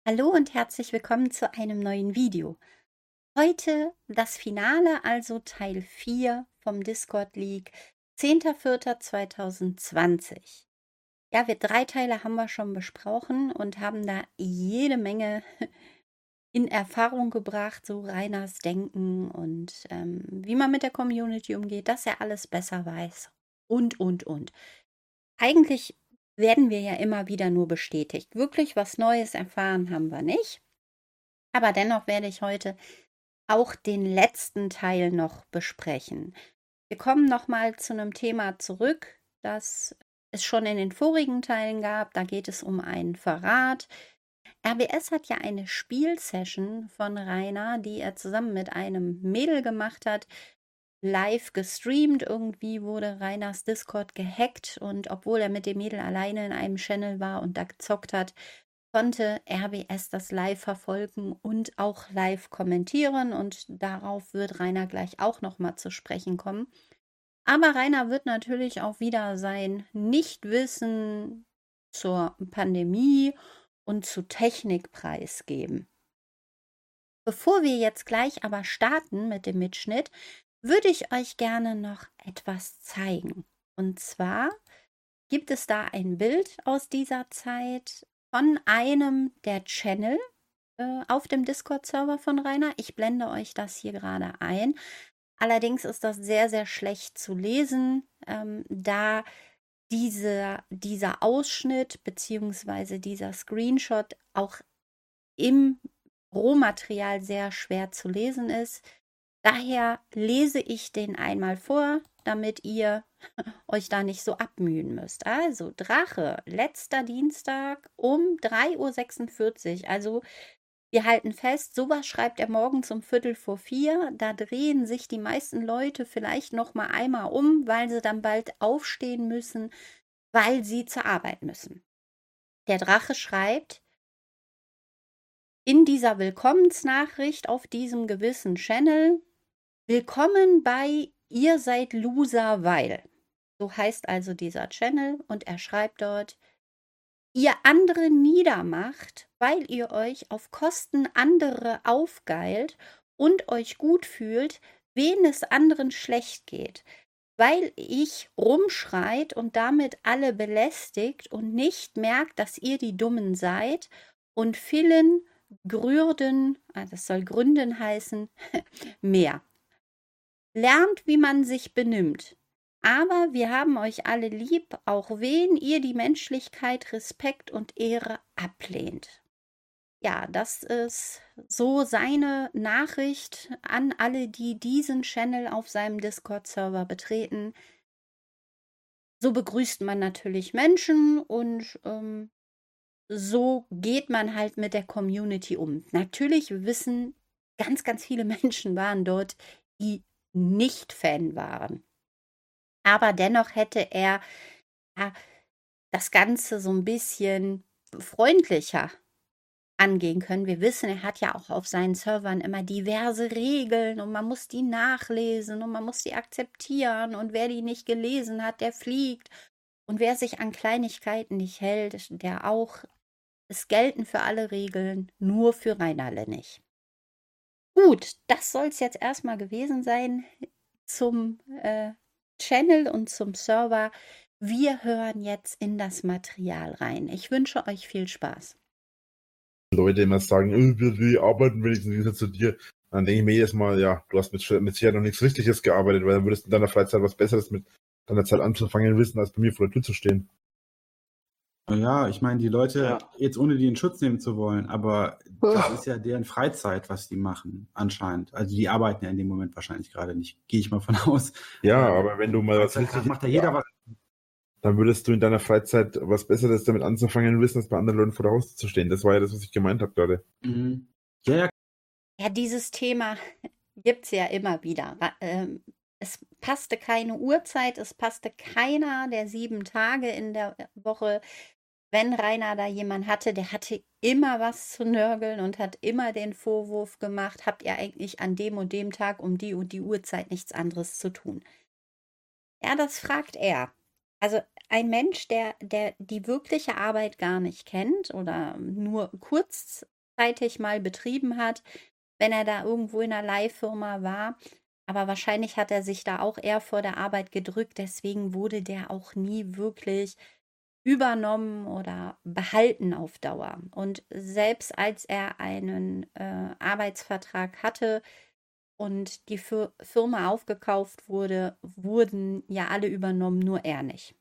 Hallo und herzlich willkommen zu einem neuen Video. Heute das Finale, also Teil 4 vom Discord League, 10.04.2020. Ja, wir 3 Teile haben wir schon besprochen und haben da jede Menge in Erfahrung gebracht, so Rainers Denken und wie man mit der Community umgeht, dass er alles besser weiß und. Eigentlich werden wir ja immer wieder nur bestätigt. Wirklich was Neues erfahren haben wir nicht. Aber dennoch werde ich heute auch den letzten Teil noch besprechen. Wir kommen nochmal zu einem Thema zurück, das es schon in den vorigen Teilen gab. Da geht es um einen Verrat. RBS hat ja eine Spielsession von Rainer, die er zusammen mit einem Mädel gemacht hat, live gestreamt. Irgendwie wurde Rainers Discord gehackt und obwohl er mit dem Mädel alleine in einem Channel war und da gezockt hat, konnte RBS das live verfolgen und auch live kommentieren und darauf wird Rainer gleich auch nochmal zu sprechen kommen. Aber Rainer wird natürlich auch wieder sein Nichtwissen zur Pandemie und zu Technik preisgeben. Bevor wir jetzt gleich aber starten mit dem Mitschnitt, würde ich euch gerne noch etwas zeigen. Und zwar gibt es da ein Bild aus dieser Zeit von einem der Channel auf dem Discord-Server von Rainer. Ich blende euch das hier gerade ein. Allerdings ist das sehr, sehr schlecht zu lesen, da dieser Ausschnitt bzw. dieser Screenshot auch im Rohmaterial sehr schwer zu lesen ist. Daher lese ich den einmal vor, damit ihr euch da nicht so abmühen müsst. Also Drache, letzter Dienstag um 3:46 Uhr. Also wir halten fest, sowas schreibt er morgens um 3:45 Uhr. Da drehen sich die meisten Leute vielleicht noch mal einmal um, weil sie dann bald aufstehen müssen, weil sie zur Arbeit müssen. Der Drache schreibt in dieser Willkommensnachricht auf diesem gewissen Channel: Willkommen bei Ihr seid Loser, weil. So heißt also dieser Channel und er schreibt dort: Ihr andere niedermacht, weil ihr euch auf Kosten anderer aufgeilt und euch gut fühlt, wen es anderen schlecht geht, weil ich rumschreit und damit alle belästigt und nicht merkt, dass ihr die Dummen seid und vielen Grürden, das soll Gründen heißen, mehr. Lernt, wie man sich benimmt. Aber wir haben euch alle lieb, auch wen ihr die Menschlichkeit, Respekt und Ehre ablehnt. Ja, das ist so seine Nachricht an alle, die diesen Channel auf seinem Discord-Server betreten. So begrüßt man natürlich Menschen und so geht man halt mit der Community um. Natürlich wissen, ganz, ganz viele Menschen waren dort, die nicht Fan waren. Aber dennoch hätte er ja, das Ganze so ein bisschen freundlicher angehen können. Wir wissen, er hat ja auch auf seinen Servern immer diverse Regeln und man muss die nachlesen und man muss die akzeptieren und wer die nicht gelesen hat, der fliegt. Und wer sich an Kleinigkeiten nicht hält, der auch. Es gelten für alle Regeln, nur für Rainerle nicht. Gut, das soll es jetzt erstmal gewesen sein zum Channel und zum Server. Wir hören jetzt in das Material rein. Ich wünsche euch viel Spaß. Leute immer sagen, wir arbeiten wenigstens wieder zu dir. Dann denke ich mir jedes Mal, ja, du hast mit Sicherheit noch nichts Richtiges gearbeitet, weil dann würdest du in deiner Freizeit was Besseres mit deiner Zeit anzufangen wissen, als bei mir vor der Tür zu stehen. Ja, ich meine, die Leute, jetzt ohne die in Schutz nehmen zu wollen, aber das ist ja deren Freizeit, was die machen, anscheinend. Also die arbeiten ja in dem Moment wahrscheinlich gerade nicht, gehe ich mal von aus. Ja, aber wenn du mal was Freizeit macht ja jeder was. Dann würdest du in deiner Freizeit was Besseres damit anzufangen wissen, als bei anderen Leuten vor der Haustür zu stehen. Das war ja das, was ich gemeint habe gerade. Mhm. Ja, Ja, dieses Thema gibt es ja immer wieder. Es passte keine Uhrzeit, es passte keiner der 7 Tage in der Woche. Wenn Rainer da jemand hatte, der hatte immer was zu nörgeln und hat immer den Vorwurf gemacht, habt ihr eigentlich an dem und dem Tag um die und die Uhrzeit nichts anderes zu tun? Ja, das fragt er. Also ein Mensch, der die wirkliche Arbeit gar nicht kennt oder nur kurz kurzzeitig mal betrieben hat, wenn er da irgendwo in einer Leihfirma war. Aber wahrscheinlich hat er sich da auch eher vor der Arbeit gedrückt. Deswegen wurde der auch nie wirklich übernommen oder behalten auf Dauer. Und selbst als er einen Arbeitsvertrag hatte und die Firma aufgekauft wurde, wurden ja alle übernommen, nur er nicht.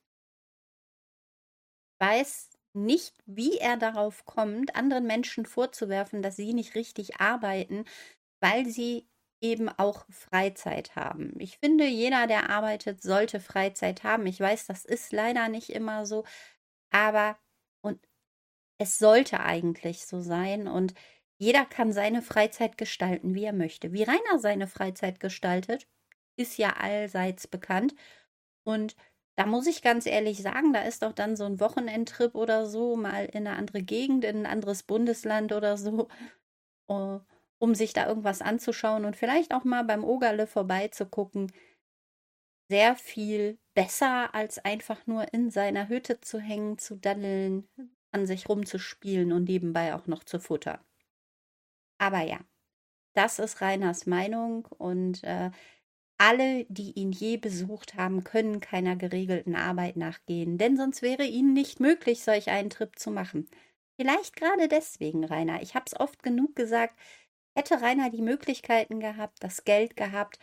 Ich weiß nicht, wie er darauf kommt, anderen Menschen vorzuwerfen, dass sie nicht richtig arbeiten, weil sie eben auch Freizeit haben. Ich finde, jeder, der arbeitet, sollte Freizeit haben. Ich weiß, das ist leider nicht immer so, aber und es sollte eigentlich so sein und jeder kann seine Freizeit gestalten, wie er möchte. Wie Rainer seine Freizeit gestaltet, ist ja allseits bekannt. Und da muss ich ganz ehrlich sagen, da ist doch dann so ein Wochenendtrip oder so, mal in eine andere Gegend, in ein anderes Bundesland oder so, um sich da irgendwas anzuschauen und vielleicht auch mal beim Ogerle vorbeizugucken, sehr viel besser, als einfach nur in seiner Hütte zu hängen, zu daddeln, an sich rumzuspielen und nebenbei auch noch zu futtern. Aber ja, das ist Rainers Meinung und alle, die ihn je besucht haben, können keiner geregelten Arbeit nachgehen, denn sonst wäre ihnen nicht möglich, solch einen Trip zu machen. Vielleicht gerade deswegen, Rainer. Ich habe es oft genug gesagt, hätte Rainer die Möglichkeiten gehabt, das Geld gehabt,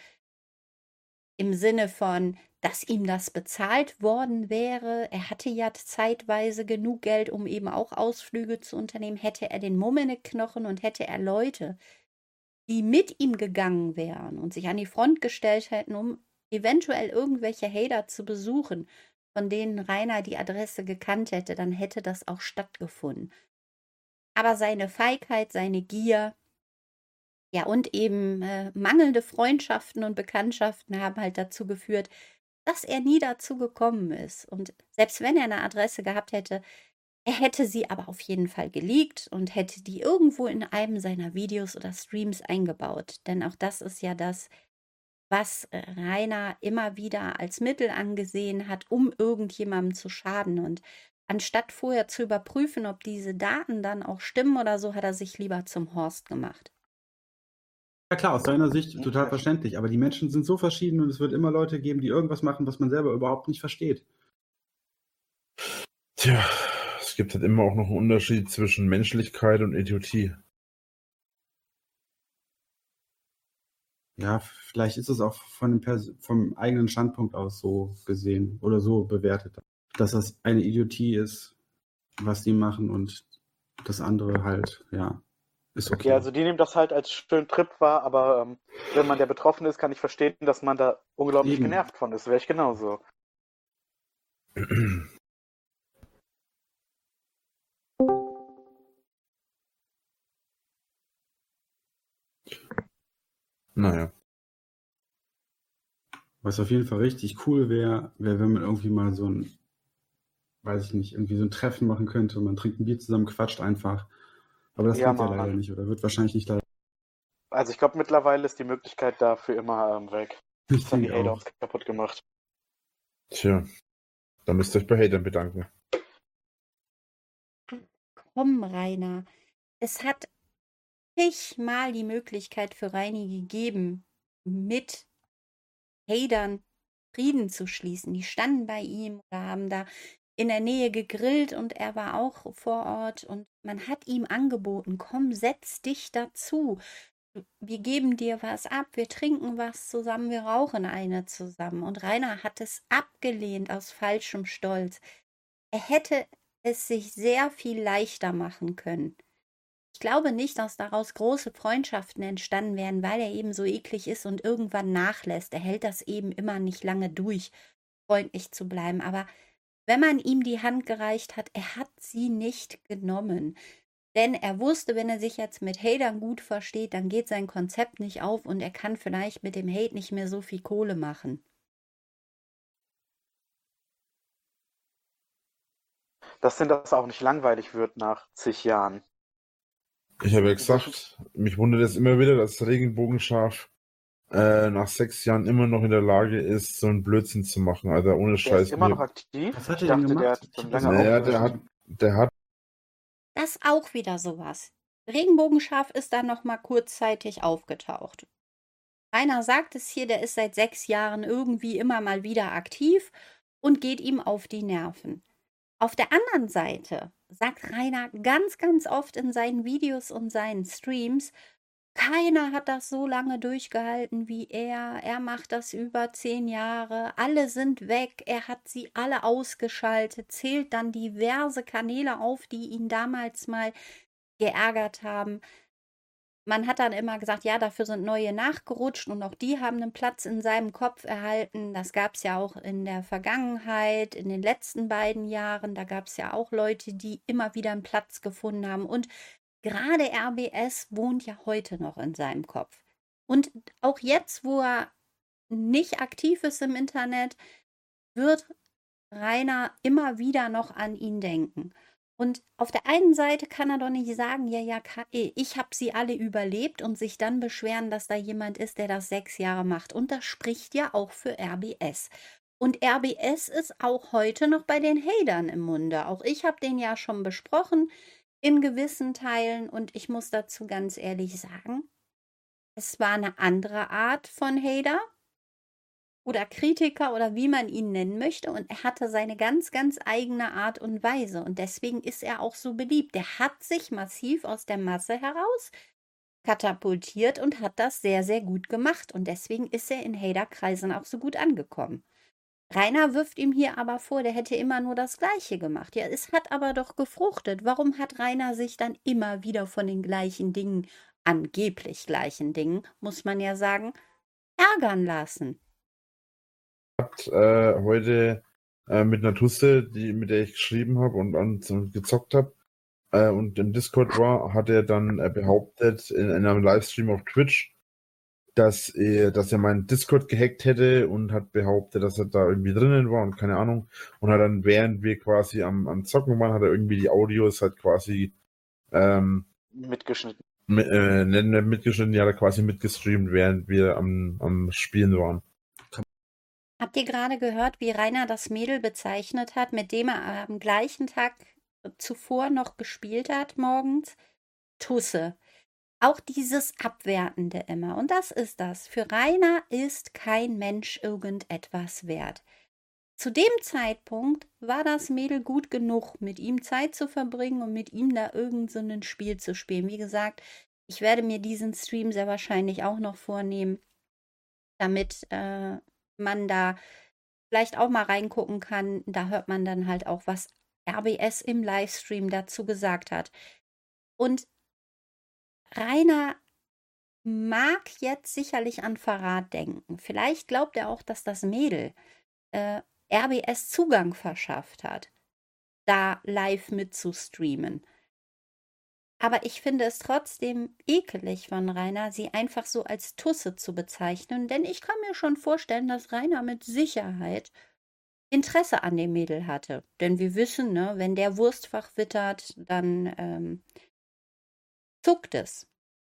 im Sinne von, dass ihm das bezahlt worden wäre. Er hatte ja zeitweise genug Geld, um eben auch Ausflüge zu unternehmen. Hätte er den Mumm in den Knochen und hätte er Leute, die mit ihm gegangen wären und sich an die Front gestellt hätten, um eventuell irgendwelche Hater zu besuchen, von denen Rainer die Adresse gekannt hätte, dann hätte das auch stattgefunden. Aber seine Feigheit, seine Gier, ja, und eben mangelnde Freundschaften und Bekanntschaften haben halt dazu geführt, dass er nie dazu gekommen ist. Und selbst wenn er eine Adresse gehabt hätte, er hätte sie aber auf jeden Fall geleakt und hätte die irgendwo in einem seiner Videos oder Streams eingebaut. Denn auch das ist ja das, was Rainer immer wieder als Mittel angesehen hat, um irgendjemandem zu schaden. Und anstatt vorher zu überprüfen, ob diese Daten dann auch stimmen oder so, hat er sich lieber zum Horst gemacht. Ja klar, aus seiner Sicht total verständlich, aber die Menschen sind so verschieden und es wird immer Leute geben, die irgendwas machen, was man selber überhaupt nicht versteht. Tja, es gibt halt immer auch noch einen Unterschied zwischen Menschlichkeit und Idiotie. Ja, vielleicht ist es auch vom eigenen Standpunkt aus so gesehen oder so bewertet, dass das eine Idiotie ist, was die machen und das andere halt, ja, ist okay. Ja, also die nehmen das halt als schönen Trip wahr, aber wenn man der Betroffene ist, kann ich verstehen, dass man da unglaublich genervt von ist. Wäre ich genauso. Naja. Was auf jeden Fall richtig cool wäre, wenn man irgendwie mal so ein, weiß ich nicht, irgendwie so ein Treffen machen könnte und man trinkt ein Bier zusammen, quatscht einfach. Aber das geht ja leider nicht oder wird wahrscheinlich nicht leider. Also ich glaube, mittlerweile ist die Möglichkeit dafür immer weg. Das haben die Hater uns kaputt gemacht. Tja, dann müsst ihr euch bei Hatern bedanken. Komm, Rainer. Es hat zigmal die Möglichkeit für Reini gegeben, mit Hatern Frieden zu schließen. Die standen bei ihm oder haben da in der Nähe gegrillt und er war auch vor Ort und man hat ihm angeboten, komm, setz dich dazu. Wir geben dir was ab, wir trinken was zusammen, wir rauchen eine zusammen. Und Rainer hat es abgelehnt aus falschem Stolz. Er hätte es sich sehr viel leichter machen können. Ich glaube nicht, dass daraus große Freundschaften entstanden wären, weil er eben so eklig ist und irgendwann nachlässt. Er hält das eben immer nicht lange durch, freundlich zu bleiben. Aber wenn man ihm die Hand gereicht hat, er hat sie nicht genommen. Denn er wusste, wenn er sich jetzt mit Hatern gut versteht, dann geht sein Konzept nicht auf und er kann vielleicht mit dem Hate nicht mehr so viel Kohle machen. Dass denn das auch nicht langweilig wird nach zig Jahren. Ich habe ja gesagt, mich wundert es immer wieder, dass Regenbogenschaf nach 6 Jahren immer noch in der Lage ist, so einen Blödsinn zu machen. Also ohne Scheiß. Ist immer noch aktiv? Was hat er denn gemacht? Der hat schon lange der hat. Das ist auch wieder sowas. Regenbogenschaf ist dann noch mal kurzzeitig aufgetaucht. Rainer sagt es hier, der ist seit 6 Jahren irgendwie immer mal wieder aktiv und geht ihm auf die Nerven. Auf der anderen Seite sagt Rainer ganz, ganz oft in seinen Videos und seinen Streams, keiner hat das so lange durchgehalten wie er. Er macht das über 10 Jahre. Alle sind weg. Er hat sie alle ausgeschaltet, zählt dann diverse Kanäle auf, die ihn damals mal geärgert haben. Man hat dann immer gesagt, ja, dafür sind neue nachgerutscht und auch die haben einen Platz in seinem Kopf erhalten. Das gab es ja auch in der Vergangenheit, in den letzten beiden Jahren. Da gab es ja auch Leute, die immer wieder einen Platz gefunden haben. Und gerade RBS wohnt ja heute noch in seinem Kopf. Und auch jetzt, wo er nicht aktiv ist im Internet, wird Rainer immer wieder noch an ihn denken. Und auf der einen Seite kann er doch nicht sagen, ja, ich habe sie alle überlebt und sich dann beschweren, dass da jemand ist, der das 6 Jahre macht. Und das spricht ja auch für RBS. Und RBS ist auch heute noch bei den Hatern im Munde. Auch ich habe den ja schon besprochen in gewissen Teilen und ich muss dazu ganz ehrlich sagen, es war eine andere Art von Hater oder Kritiker oder wie man ihn nennen möchte und er hatte seine ganz, ganz eigene Art und Weise und deswegen ist er auch so beliebt. Der hat sich massiv aus der Masse heraus katapultiert und hat das sehr, sehr gut gemacht und deswegen ist er in Haterkreisen auch so gut angekommen. Rainer wirft ihm hier aber vor, der hätte immer nur das Gleiche gemacht. Ja, es hat aber doch gefruchtet. Warum hat Rainer sich dann immer wieder von den gleichen Dingen, angeblich gleichen Dingen, muss man ja sagen, ärgern lassen? Heute mit einer Tusse, mit der ich geschrieben habe und gezockt habe und im Discord war, hat er dann behauptet in einem Livestream auf Twitch, dass er meinen Discord gehackt hätte und hat behauptet, dass er da irgendwie drinnen war und keine Ahnung. Und hat dann, während wir quasi am Zocken waren, hat er irgendwie die Audios halt quasi mitgeschnitten. Mitgeschnitten, die hat er quasi mitgestreamt, während wir am Spielen waren. Habt ihr gerade gehört, wie Rainer das Mädel bezeichnet hat, mit dem er am gleichen Tag zuvor noch gespielt hat morgens? Tusse. Auch dieses Abwertende immer. Und das ist das. Für Rainer ist kein Mensch irgendetwas wert. Zu dem Zeitpunkt war das Mädel gut genug, mit ihm Zeit zu verbringen und mit ihm da irgend so ein Spiel zu spielen. Wie gesagt, ich werde mir diesen Stream sehr wahrscheinlich auch noch vornehmen, damit man da vielleicht auch mal reingucken kann. Da hört man dann halt auch, was RBS im Livestream dazu gesagt hat. Und Rainer mag jetzt sicherlich an Verrat denken. Vielleicht glaubt er auch, dass das Mädel RBS Zugang verschafft hat, da live mitzustreamen. Aber ich finde es trotzdem ekelig von Rainer, sie einfach so als Tusse zu bezeichnen, denn ich kann mir schon vorstellen, dass Rainer mit Sicherheit Interesse an dem Mädel hatte. Denn wir wissen, ne, wenn der Wurstfach wittert, dann zuckt es.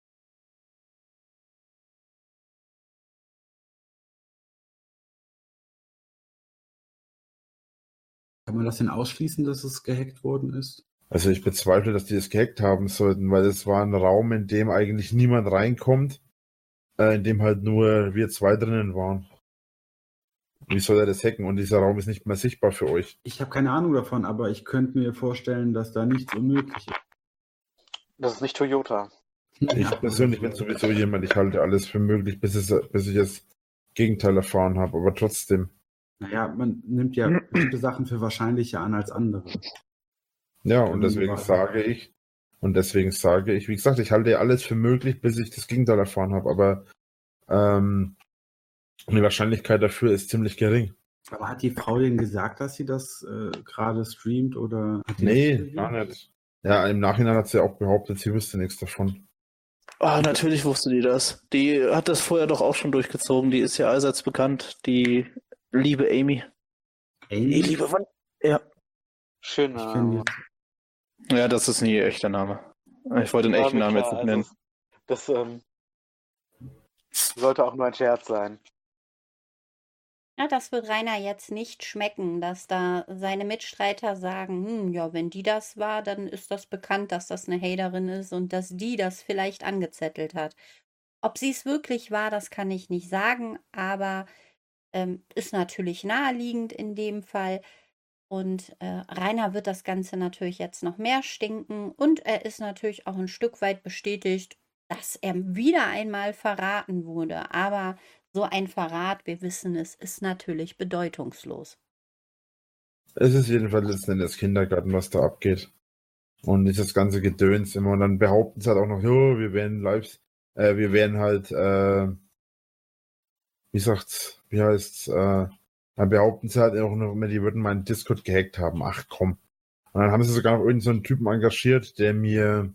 Kann man das denn ausschließen, dass es gehackt worden ist? Also ich bezweifle, dass die das gehackt haben sollten, weil es war ein Raum, in dem eigentlich niemand reinkommt, in dem halt nur wir zwei drinnen waren. Wie soll er das hacken? Und dieser Raum ist nicht mehr sichtbar für euch. Ich habe keine Ahnung davon, aber ich könnte mir vorstellen, dass da nichts unmöglich ist. Das ist nicht Toyota. Ich persönlich bin sowieso jemand, ich halte alles für möglich, bis ich das Gegenteil erfahren habe, aber trotzdem. Naja, man nimmt ja bestimmte Sachen für wahrscheinlicher an als andere. Ja, und deswegen sage ich, wie gesagt, ich halte alles für möglich, bis ich das Gegenteil erfahren habe, aber die Wahrscheinlichkeit dafür ist ziemlich gering. Aber hat die Frau denn gesagt, dass sie das gerade streamt oder? Nee, gar nicht. Ja, im Nachhinein hat sie auch behauptet, sie wüsste nichts davon. Ah, natürlich wusste die das. Die hat das vorher doch auch schon durchgezogen. Die ist ja allseits bekannt, die liebe Amy. Amy? Die liebe Wann? Ja. Schöner. Ja, das ist nie ihr echter Name. Ich wollte den echten Namen jetzt nicht nennen. Das sollte auch nur ein Scherz sein. Ja, das wird Rainer jetzt nicht schmecken, dass da seine Mitstreiter sagen, ja, wenn die das war, dann ist das bekannt, dass das eine Haterin ist und dass die das vielleicht angezettelt hat. Ob sie es wirklich war, das kann ich nicht sagen, aber ist natürlich naheliegend in dem Fall. Und Rainer wird das Ganze natürlich jetzt noch mehr stinken und er ist natürlich auch ein Stück weit bestätigt, dass er wieder einmal verraten wurde. Aber so ein Verrat, wir wissen es, ist natürlich bedeutungslos. Es ist jedenfalls letzten Endes Kindergarten, was da abgeht. Und nicht das ganze Gedöns immer. Und dann behaupten sie halt auch noch, jo, wir wären wir wären halt, dann behaupten sie halt auch noch immer, die würden meinen Discord gehackt haben. Ach komm. Und dann haben sie sogar noch irgendeinen so einen Typen engagiert, der mir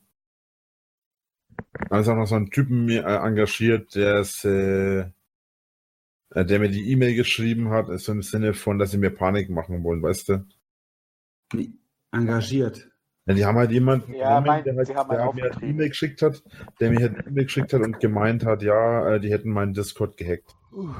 mir die E-Mail geschrieben hat, so im Sinne von, dass sie mir Panik machen wollen, weißt du? Engagiert. Ja, die haben halt jemanden, Ja, der sie haben einen mir eine E-Mail geschickt hat, der mir halt eine E-Mail geschickt hat und gemeint hat, ja, die hätten meinen Discord gehackt.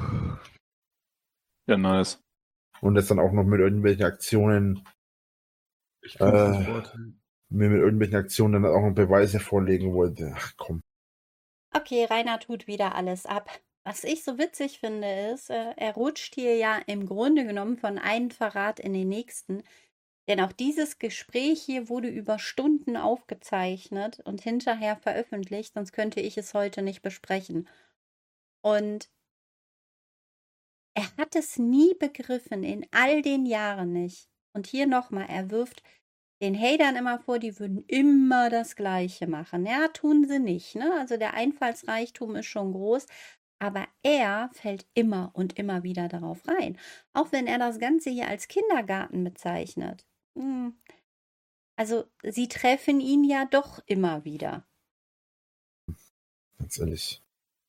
Ja, nice. Und das dann auch noch mit irgendwelchen Aktionen, Ich kann das nicht beurteilen. mir mit irgendwelchen Aktionen dann auch noch Beweise vorlegen wollte. Ach komm. Okay, Rainer tut wieder alles ab. Was ich so witzig finde, ist, er rutscht hier ja im Grunde genommen von einem Verrat in den nächsten. Denn auch dieses Gespräch hier wurde über Stunden aufgezeichnet und hinterher veröffentlicht, sonst könnte ich es heute nicht besprechen. Und er hat es nie begriffen, in all den Jahren nicht. Und hier nochmal, er wirft den Hatern immer vor, die würden immer das Gleiche machen. Ja, tun sie nicht, ne? Also der Einfallsreichtum ist schon groß, aber er fällt immer und immer wieder darauf rein. Auch wenn er das Ganze hier als Kindergarten bezeichnet. Also sie treffen ihn ja doch immer wieder. Ganz ehrlich.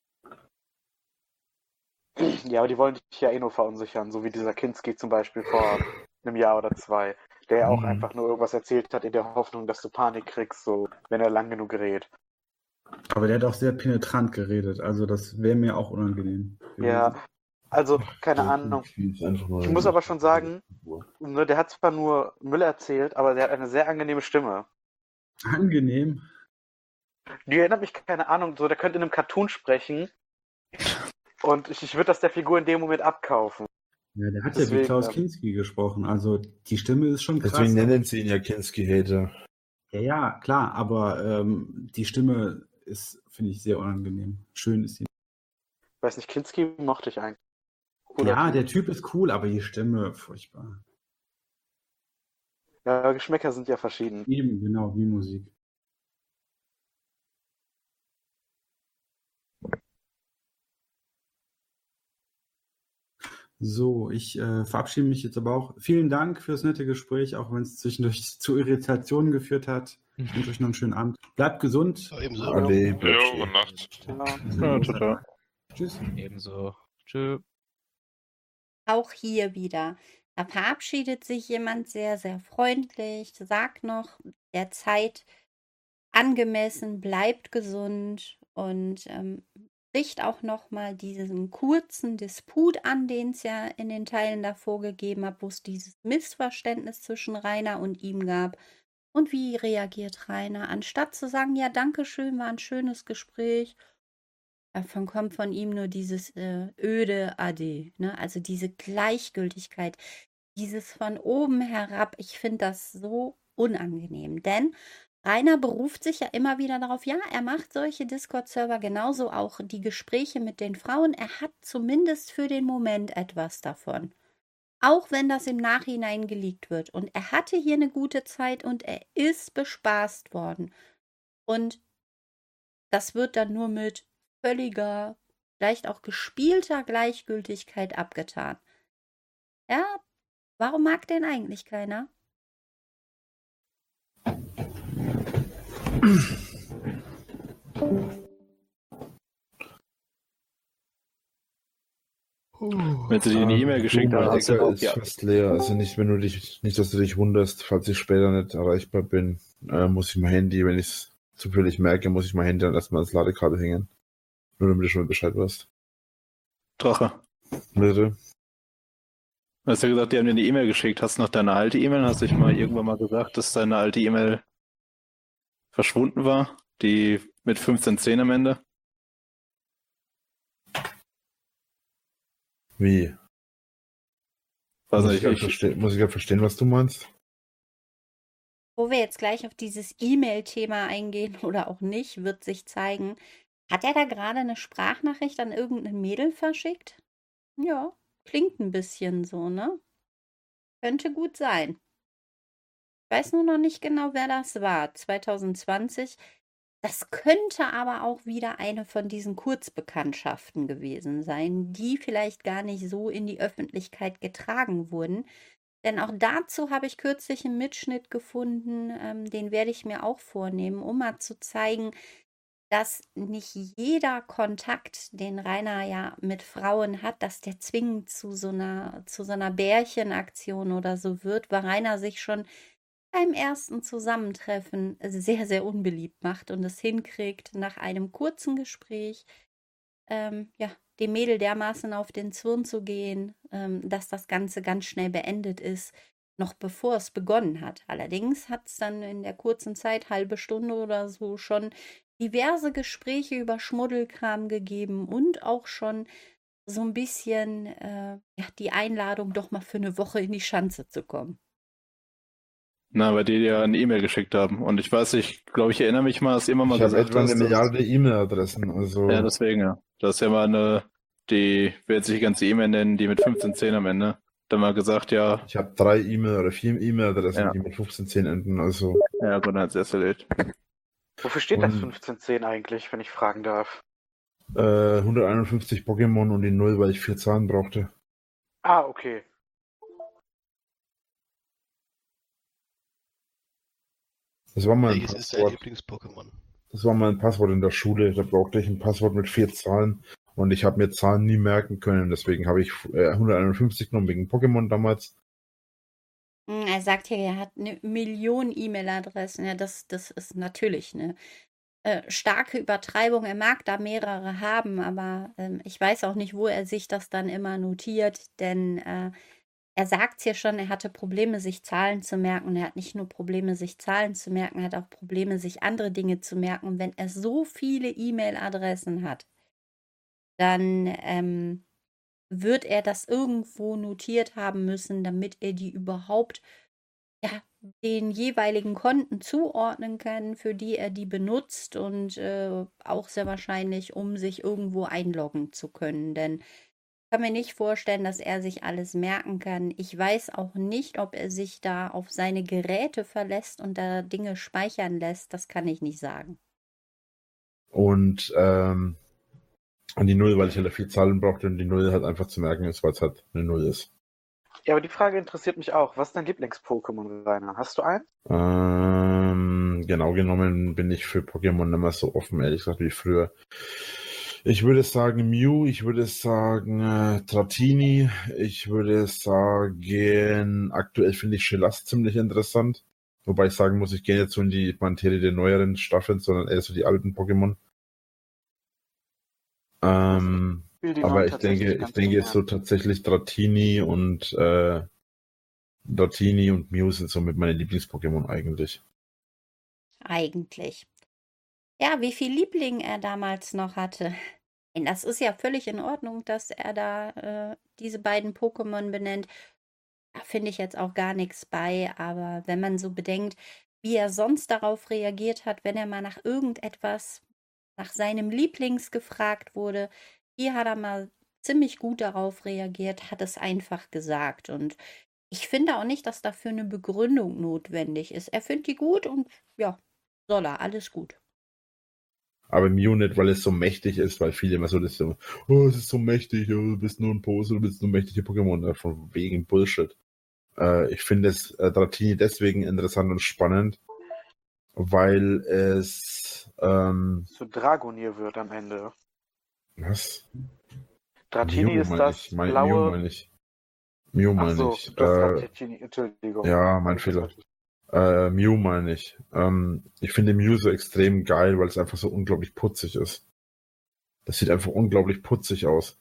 Ja, aber die wollen dich ja eh nur verunsichern, so wie dieser Kinski zum Beispiel vor einem Jahr oder 2, der ja auch einfach nur irgendwas erzählt hat in der Hoffnung, dass du Panik kriegst, so wenn er lang genug redet. Aber der hat auch sehr penetrant geredet, also das wäre mir auch unangenehm. Ja, also keine Ahnung. Ich muss aber schon sagen, ne, der hat zwar nur Müll erzählt, aber der hat eine sehr angenehme Stimme. Angenehm? Die erinnert mich, keine Ahnung, so der könnte in einem Cartoon sprechen und ich würde das der Figur in dem Moment abkaufen. Ja, der hat ja wie Klaus Kinski gesprochen, also die Stimme ist schon krass. Deswegen nennen sie ihn ja Kinski-Hater. Ja, klar, aber die Stimme ist, finde ich, sehr unangenehm. Schön ist sie. Ich weiß nicht, Kinski mochte ich eigentlich. Ja, der Typ ist cool, aber die Stimme, furchtbar. Ja, Geschmäcker sind ja verschieden. Eben, genau, wie Musik. So, ich verabschiede mich jetzt aber auch. Vielen Dank fürs nette Gespräch, auch wenn es zwischendurch zu Irritationen geführt hat. Ich wünsche euch noch einen schönen Abend. Bleibt gesund. Ebenso. Gute Nacht. Ja. Ciao. Tschüss. Ebenso. Tschö. Auch hier wieder. Da verabschiedet sich jemand sehr, sehr freundlich, sagt noch der Zeit angemessen, bleibt gesund und spricht auch nochmal diesen kurzen Disput an, den es ja in den Teilen davor gegeben hat, wo es dieses Missverständnis zwischen Rainer und ihm gab. Und wie reagiert Rainer? Anstatt zu sagen, ja, danke schön, war ein schönes Gespräch, davon kommt von ihm nur dieses öde Ade, ne? Also diese Gleichgültigkeit, dieses von oben herab. Ich finde das so unangenehm, denn Rainer beruft sich ja immer wieder darauf, ja, er macht solche Discord-Server, genauso auch die Gespräche mit den Frauen. Er hat zumindest für den Moment etwas davon. Auch wenn das im Nachhinein geleakt wird. Und er hatte hier eine gute Zeit und er ist bespaßt worden. Und das wird dann nur mit völliger, vielleicht auch gespielter Gleichgültigkeit abgetan. Ja, warum mag den eigentlich keiner? Wenn sie dir eine E-Mail geschickt haben, hast du ist fast leer. Also nicht, dass du dich wunderst, falls ich später nicht erreichbar bin, muss ich mein Handy, wenn ich es zufällig merke, muss ich mein Handy dann erstmal ans Ladekabel hängen. Nur damit du schon mal Bescheid weißt. Drache. Bitte? Du hast ja gesagt, die haben dir eine E-Mail geschickt. Hast du noch deine alte E-Mail? Hast du dich mal irgendwann mal gesagt, dass deine alte E-Mail verschwunden war? Die mit 1510 am Ende? Wie? Weiß Muss nicht, ich gerade verstehen, was du meinst? Wo wir jetzt gleich auf dieses E-Mail-Thema eingehen oder auch nicht, wird sich zeigen. Hat er da gerade eine Sprachnachricht an irgendein Mädel verschickt? Ja, klingt ein bisschen so, ne? Könnte gut sein. Ich weiß nur noch nicht genau, wer das war. 2020. Das könnte aber auch wieder eine von diesen Kurzbekanntschaften gewesen sein, die vielleicht gar nicht so in die Öffentlichkeit getragen wurden. Denn auch dazu habe ich kürzlich einen Mitschnitt gefunden, den werde ich mir auch vornehmen, um mal zu zeigen, dass nicht jeder Kontakt, den Rainer ja mit Frauen hat, dass der zwingend zu so einer Bärchenaktion oder so wird, weil Rainer sich schon beim ersten Zusammentreffen sehr, sehr unbeliebt macht und es hinkriegt, nach einem kurzen Gespräch, dem Mädel dermaßen auf den Zwirn zu gehen, dass das Ganze ganz schnell beendet ist, noch bevor es begonnen hat. Allerdings hat es dann in der kurzen Zeit, halbe Stunde oder so, schon diverse Gespräche über Schmuddelkram gegeben und auch schon so ein bisschen die Einladung, doch mal für eine Woche in die Schanze zu kommen. Na, weil die dir eine E-Mail geschickt haben. Und ich weiß, ich glaube, ich erinnere mich mal, dass du immer mal Ich habe gesagt etwa eine hast, Milliarde E-Mail-Adressen. Also ja, deswegen, ja. Das ist ja mal die wird sich die ganze E-Mail nennen, die mit 1510 am Ende. Dann mal gesagt, ja, ich habe 3 E-Mail oder 4 E-Mail-Adressen, Ja. die mit 1510 enden. Also ja, gut, dann hat es erst erledigt. Wofür steht das Und- 1510 eigentlich, wenn ich fragen darf? 151 Pokémon und die 0, weil ich 4 Zahlen brauchte. Ah, okay. Das war mal ein Welches ist dein Passwort. Lieblings-Pokémon? Das war mal ein Passwort in der Schule. Da brauchte ich ein Passwort mit 4 Zahlen. Und ich habe mir Zahlen nie merken können. Deswegen habe ich 151 genommen wegen Pokémon damals. Er sagt hier, er hat 1 Million E-Mail-Adressen. Ja, das ist natürlich eine starke Übertreibung. Er mag da mehrere haben, aber ich weiß auch nicht, wo er sich das dann immer notiert, denn er sagt hier schon, er hatte Probleme, sich Zahlen zu merken. Er hat nicht nur Probleme, sich Zahlen zu merken, er hat auch Probleme, sich andere Dinge zu merken. Und wenn er so viele E-Mail-Adressen hat, dann wird er das irgendwo notiert haben müssen, damit er die überhaupt den jeweiligen Konten zuordnen kann, für die er die benutzt und auch sehr wahrscheinlich, um sich irgendwo einloggen zu können. Denn ich kann mir nicht vorstellen, dass er sich alles merken kann. Ich weiß auch nicht, ob er sich da auf seine Geräte verlässt und da Dinge speichern lässt. Das kann ich nicht sagen. Und an die 0, weil ich halt 4 Zahlen brauchte und die 0 halt einfach zu merken ist, weil es halt eine 0 ist. Ja, aber die Frage interessiert mich auch. Was ist dein Lieblings-Pokémon, Rainer? Hast du einen? Genau genommen bin ich für Pokémon nicht mehr so offen, ehrlich gesagt, wie früher. Ich würde sagen Mew, ich würde sagen Dratini, ich würde sagen, aktuell finde ich Shelast ziemlich interessant. Wobei ich sagen muss, ich gehe jetzt so in die Materie der neueren Staffeln, sondern eher so die alten Pokémon. Aber ich denke jetzt so tatsächlich Dratini und Mew sind so mit meinen Lieblings-Pokémon eigentlich. Eigentlich. Ja, wie viel Liebling er damals noch hatte. Und das ist ja völlig in Ordnung, dass er da diese beiden Pokémon benennt. Da finde ich jetzt auch gar nichts bei, aber wenn man so bedenkt, wie er sonst darauf reagiert hat, wenn er mal nach irgendetwas, nach seinem Lieblings gefragt wurde, hier hat er mal ziemlich gut darauf reagiert, hat es einfach gesagt. Und ich finde auch nicht, dass dafür eine Begründung notwendig ist. Er findet die gut und ja, soll er, alles gut. Aber Mew nicht, weil es so mächtig ist, weil viele immer so das so, oh, es ist so mächtig, oh, du bist nur ein Pose, du bist nur mächtige Pokémon, von wegen Bullshit. Ich finde es Dratini deswegen interessant und spannend, weil es Zu Dragonier wird am Ende. was? Dratini Mew ist mein das ich. Mew blaue... meine ich. Mew Ach meine so, ich. du hast Dratini, Entschuldigung. Ja, mein Fehler. Mew meine ich. Ich finde Mew so extrem geil, weil es einfach so unglaublich putzig ist. Das sieht einfach unglaublich putzig aus.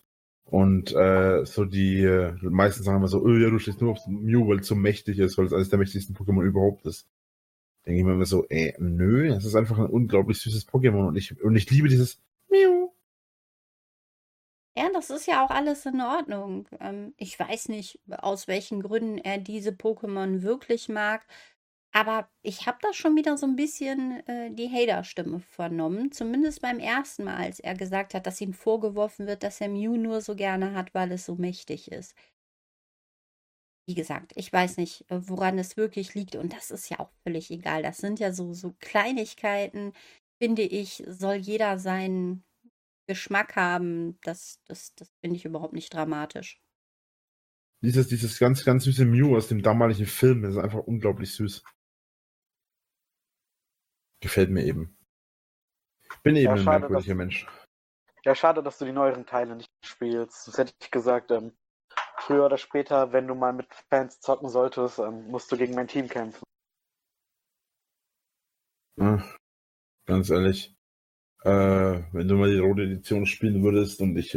Und so die meisten sagen immer so, ja, du stehst nur auf Mew, weil es so mächtig ist, weil es eines der mächtigsten Pokémon überhaupt ist. Denke ich mir immer so, nö, das ist einfach ein unglaublich süßes Pokémon und ich liebe dieses Mew. Ja, das ist ja auch alles in Ordnung. Ich weiß nicht, aus welchen Gründen er diese Pokémon wirklich mag, aber ich habe da schon wieder so ein bisschen die Hater-Stimme vernommen. Zumindest beim ersten Mal, als er gesagt hat, dass ihm vorgeworfen wird, dass er Mew nur so gerne hat, weil es so mächtig ist. Wie gesagt, ich weiß nicht, woran es wirklich liegt und das ist ja auch völlig egal. Das sind ja so Kleinigkeiten, finde ich, soll jeder seinen Geschmack haben. Das finde ich überhaupt nicht dramatisch. Dieses ganz, ganz süße Mew aus dem damaligen Film ist einfach unglaublich süß. Gefällt mir eben. Bin eben ein merkwürdiger Mensch. Ja, schade, dass du die neueren Teile nicht spielst. Das hätte ich gesagt, früher oder später, wenn du mal mit Fans zocken solltest, musst du gegen mein Team kämpfen. Ach, ganz ehrlich, wenn du mal die rote Edition spielen würdest und ich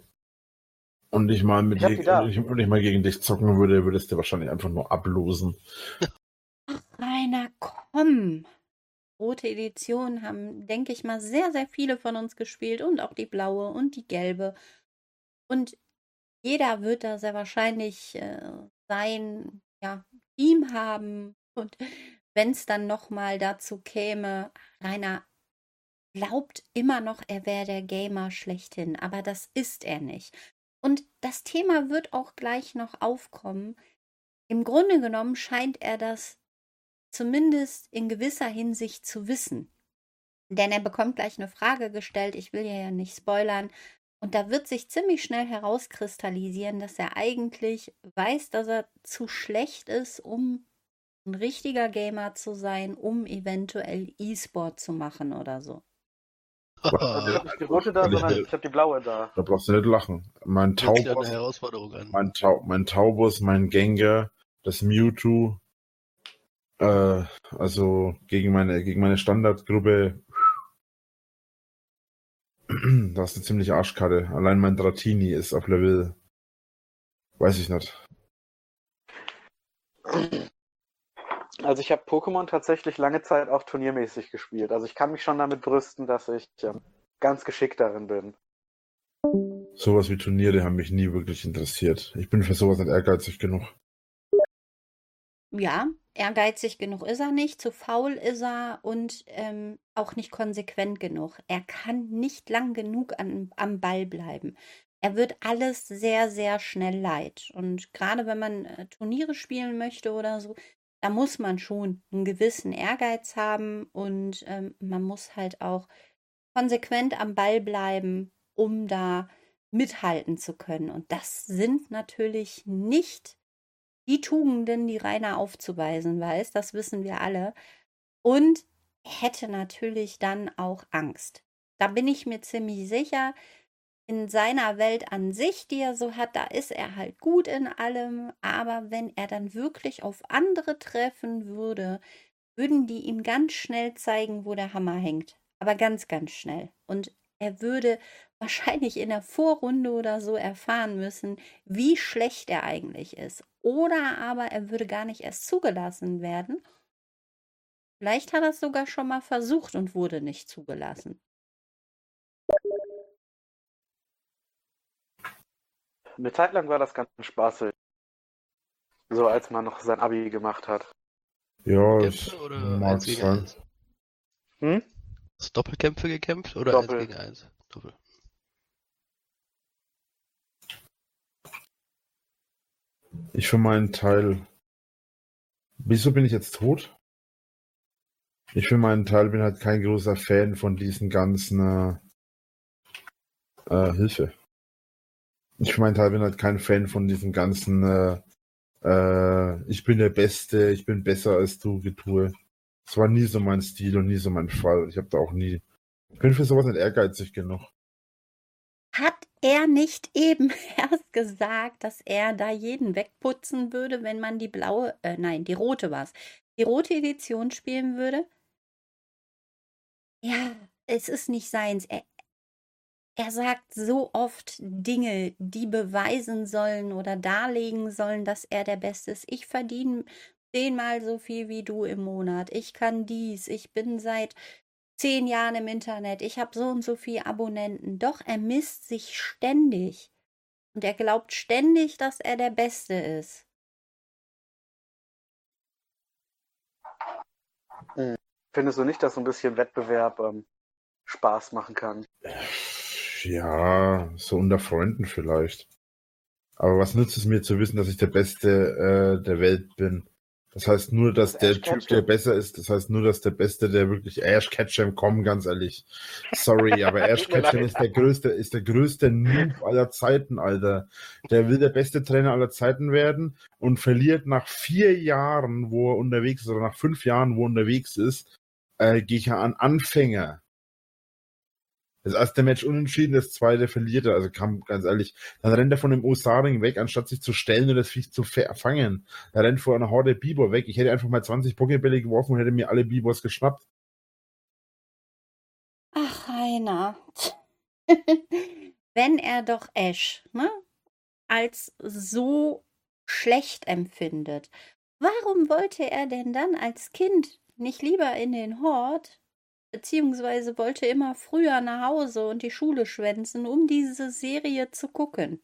mal gegen dich zocken würde, würdest du wahrscheinlich einfach nur ablosen. Rainer, komm! Rote Edition haben, denke ich mal, sehr, sehr viele von uns gespielt und auch die blaue und die gelbe. Und jeder wird da sehr wahrscheinlich sein Team haben. Und wenn es dann nochmal dazu käme, Rainer glaubt immer noch, er wäre der Gamer schlechthin, aber das ist er nicht. Und das Thema wird auch gleich noch aufkommen. Im Grunde genommen scheint er das zumindest in gewisser Hinsicht zu wissen. Denn er bekommt gleich eine Frage gestellt, ich will ja nicht spoilern, und da wird sich ziemlich schnell herauskristallisieren, dass er eigentlich weiß, dass er zu schlecht ist, um ein richtiger Gamer zu sein, um eventuell E-Sport zu machen oder so. Also ich habe nicht die rote da, sondern ich habe die blaue da. Da brauchst du nicht lachen. Mein Taubos, mein Taubos, mein Gengar, das Mewtwo, also gegen meine Standardgruppe, das ist eine ziemliche Arschkarte. Allein mein Dratini ist auf Level, weiß ich nicht. Also ich habe Pokémon tatsächlich lange Zeit auch turniermäßig gespielt. Also ich kann mich schon damit brüsten, dass ich ganz geschickt darin bin. Sowas wie Turniere haben mich nie wirklich interessiert. Ich bin für sowas nicht ehrgeizig genug. Ja, ehrgeizig genug ist er nicht, zu faul ist er und auch nicht konsequent genug. Er kann nicht lang genug am Ball bleiben. Er wird alles sehr, sehr schnell leid. Und gerade wenn man Turniere spielen möchte oder so, da muss man schon einen gewissen Ehrgeiz haben und man muss halt auch konsequent am Ball bleiben, um da mithalten zu können. Und das sind natürlich nicht die Tugenden, die Rainer aufzuweisen weiß, das wissen wir alle. Und hätte natürlich dann auch Angst. Da bin ich mir ziemlich sicher, in seiner Welt an sich, die er so hat, da ist er halt gut in allem. Aber wenn er dann wirklich auf andere treffen würde, würden die ihm ganz schnell zeigen, wo der Hammer hängt. Aber ganz, ganz schnell. Und er würde wahrscheinlich in der Vorrunde oder so erfahren müssen, wie schlecht er eigentlich ist. Oder aber er würde gar nicht erst zugelassen werden. Vielleicht hat er es sogar schon mal versucht und wurde nicht zugelassen. Eine Zeit lang war das ganz spaßig. So als man noch sein Abi gemacht hat. Ja, Kämpfe oder mag 1 gegen sein. 1? Hast du Doppelkämpfe gekämpft oder Doppel. 1 gegen 1? Doppel. Ich für meinen Teil. Wieso bin ich jetzt tot? Ich für meinen Teil bin halt kein großer Fan von diesen ganzen Hilfe. Ich für meinen Teil bin halt kein Fan von diesen ganzen ich bin der Beste, ich bin besser als du Getue. Das war nie so mein Stil und nie so mein Fall. Ich habe da auch nie. Ich bin für sowas nicht ehrgeizig genug. Hat er nicht eben erst gesagt, dass er da jeden wegputzen würde, wenn man die blaue, die rote war's, die rote Edition spielen würde? Ja, es ist nicht seins. er sagt so oft Dinge, die beweisen sollen oder darlegen sollen, dass er der Beste ist. Ich verdiene 10-mal so viel wie du im Monat. Ich kann dies. Ich bin seit 10 Jahren im Internet. Ich habe so und so viele Abonnenten. Doch er misst sich ständig. Und er glaubt ständig, dass er der Beste ist. Findest du nicht, dass so ein bisschen Wettbewerb Spaß machen kann? Ja, so unter Freunden vielleicht. Aber was nützt es mir zu wissen, dass ich der Beste der Welt bin? Das heißt nur, dass Das der Ash Typ, Ketchum. der besser ist, das heißt nur, dass der Beste, der wirklich Ash Ketchum, komm, ganz ehrlich. Sorry, aber Ash Tut mir Ketchum leid. ist der größte Noob aller Zeiten, Alter. Der will der beste Trainer aller Zeiten werden und verliert nach 4 Jahren, wo er unterwegs ist, oder nach 5 Jahren, wo er unterwegs ist, gegen einen Anfänger. Das erste Match unentschieden, das zweite verliert er. Also ganz ehrlich, dann rennt er von dem Osaring weg, anstatt sich zu stellen und das Viech zu fangen. Er rennt vor einer Horde Bibor weg. Ich hätte einfach mal 20 Pokébälle geworfen und hätte mir alle Bibors geschnappt. Ach, Rainer. Wenn er doch Ash, ne, als so schlecht empfindet, warum wollte er denn dann als Kind nicht lieber in den Hort, beziehungsweise wollte immer früher nach Hause und die Schule schwänzen, um diese Serie zu gucken?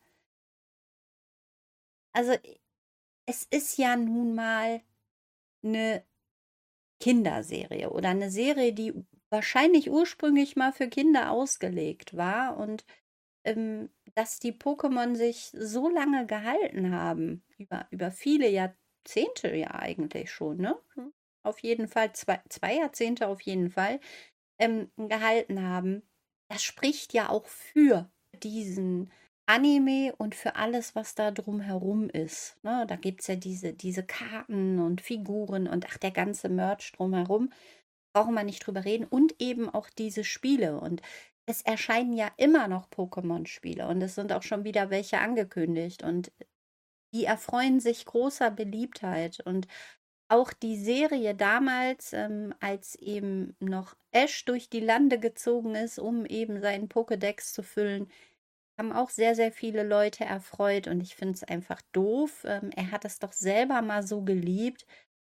Also, es ist ja nun mal eine Kinderserie oder eine Serie, die wahrscheinlich ursprünglich mal für Kinder ausgelegt war und dass die Pokémon sich so lange gehalten haben, über viele Jahrzehnte ja eigentlich schon, ne? Auf jeden Fall, zwei Jahrzehnte auf jeden Fall, gehalten haben. Das spricht ja auch für diesen Anime und für alles, was da drumherum ist. Ne? Da gibt es ja diese Karten und Figuren und ach, der ganze Merch drumherum. Brauchen wir nicht drüber reden. Und eben auch diese Spiele. Und es erscheinen ja immer noch Pokémon-Spiele und es sind auch schon wieder welche angekündigt. Und die erfreuen sich großer Beliebtheit. Und auch die Serie damals, als eben noch Ash durch die Lande gezogen ist, um eben seinen Pokédex zu füllen, haben auch sehr, sehr viele Leute erfreut und ich finde es einfach doof. Er hat es doch selber mal so geliebt,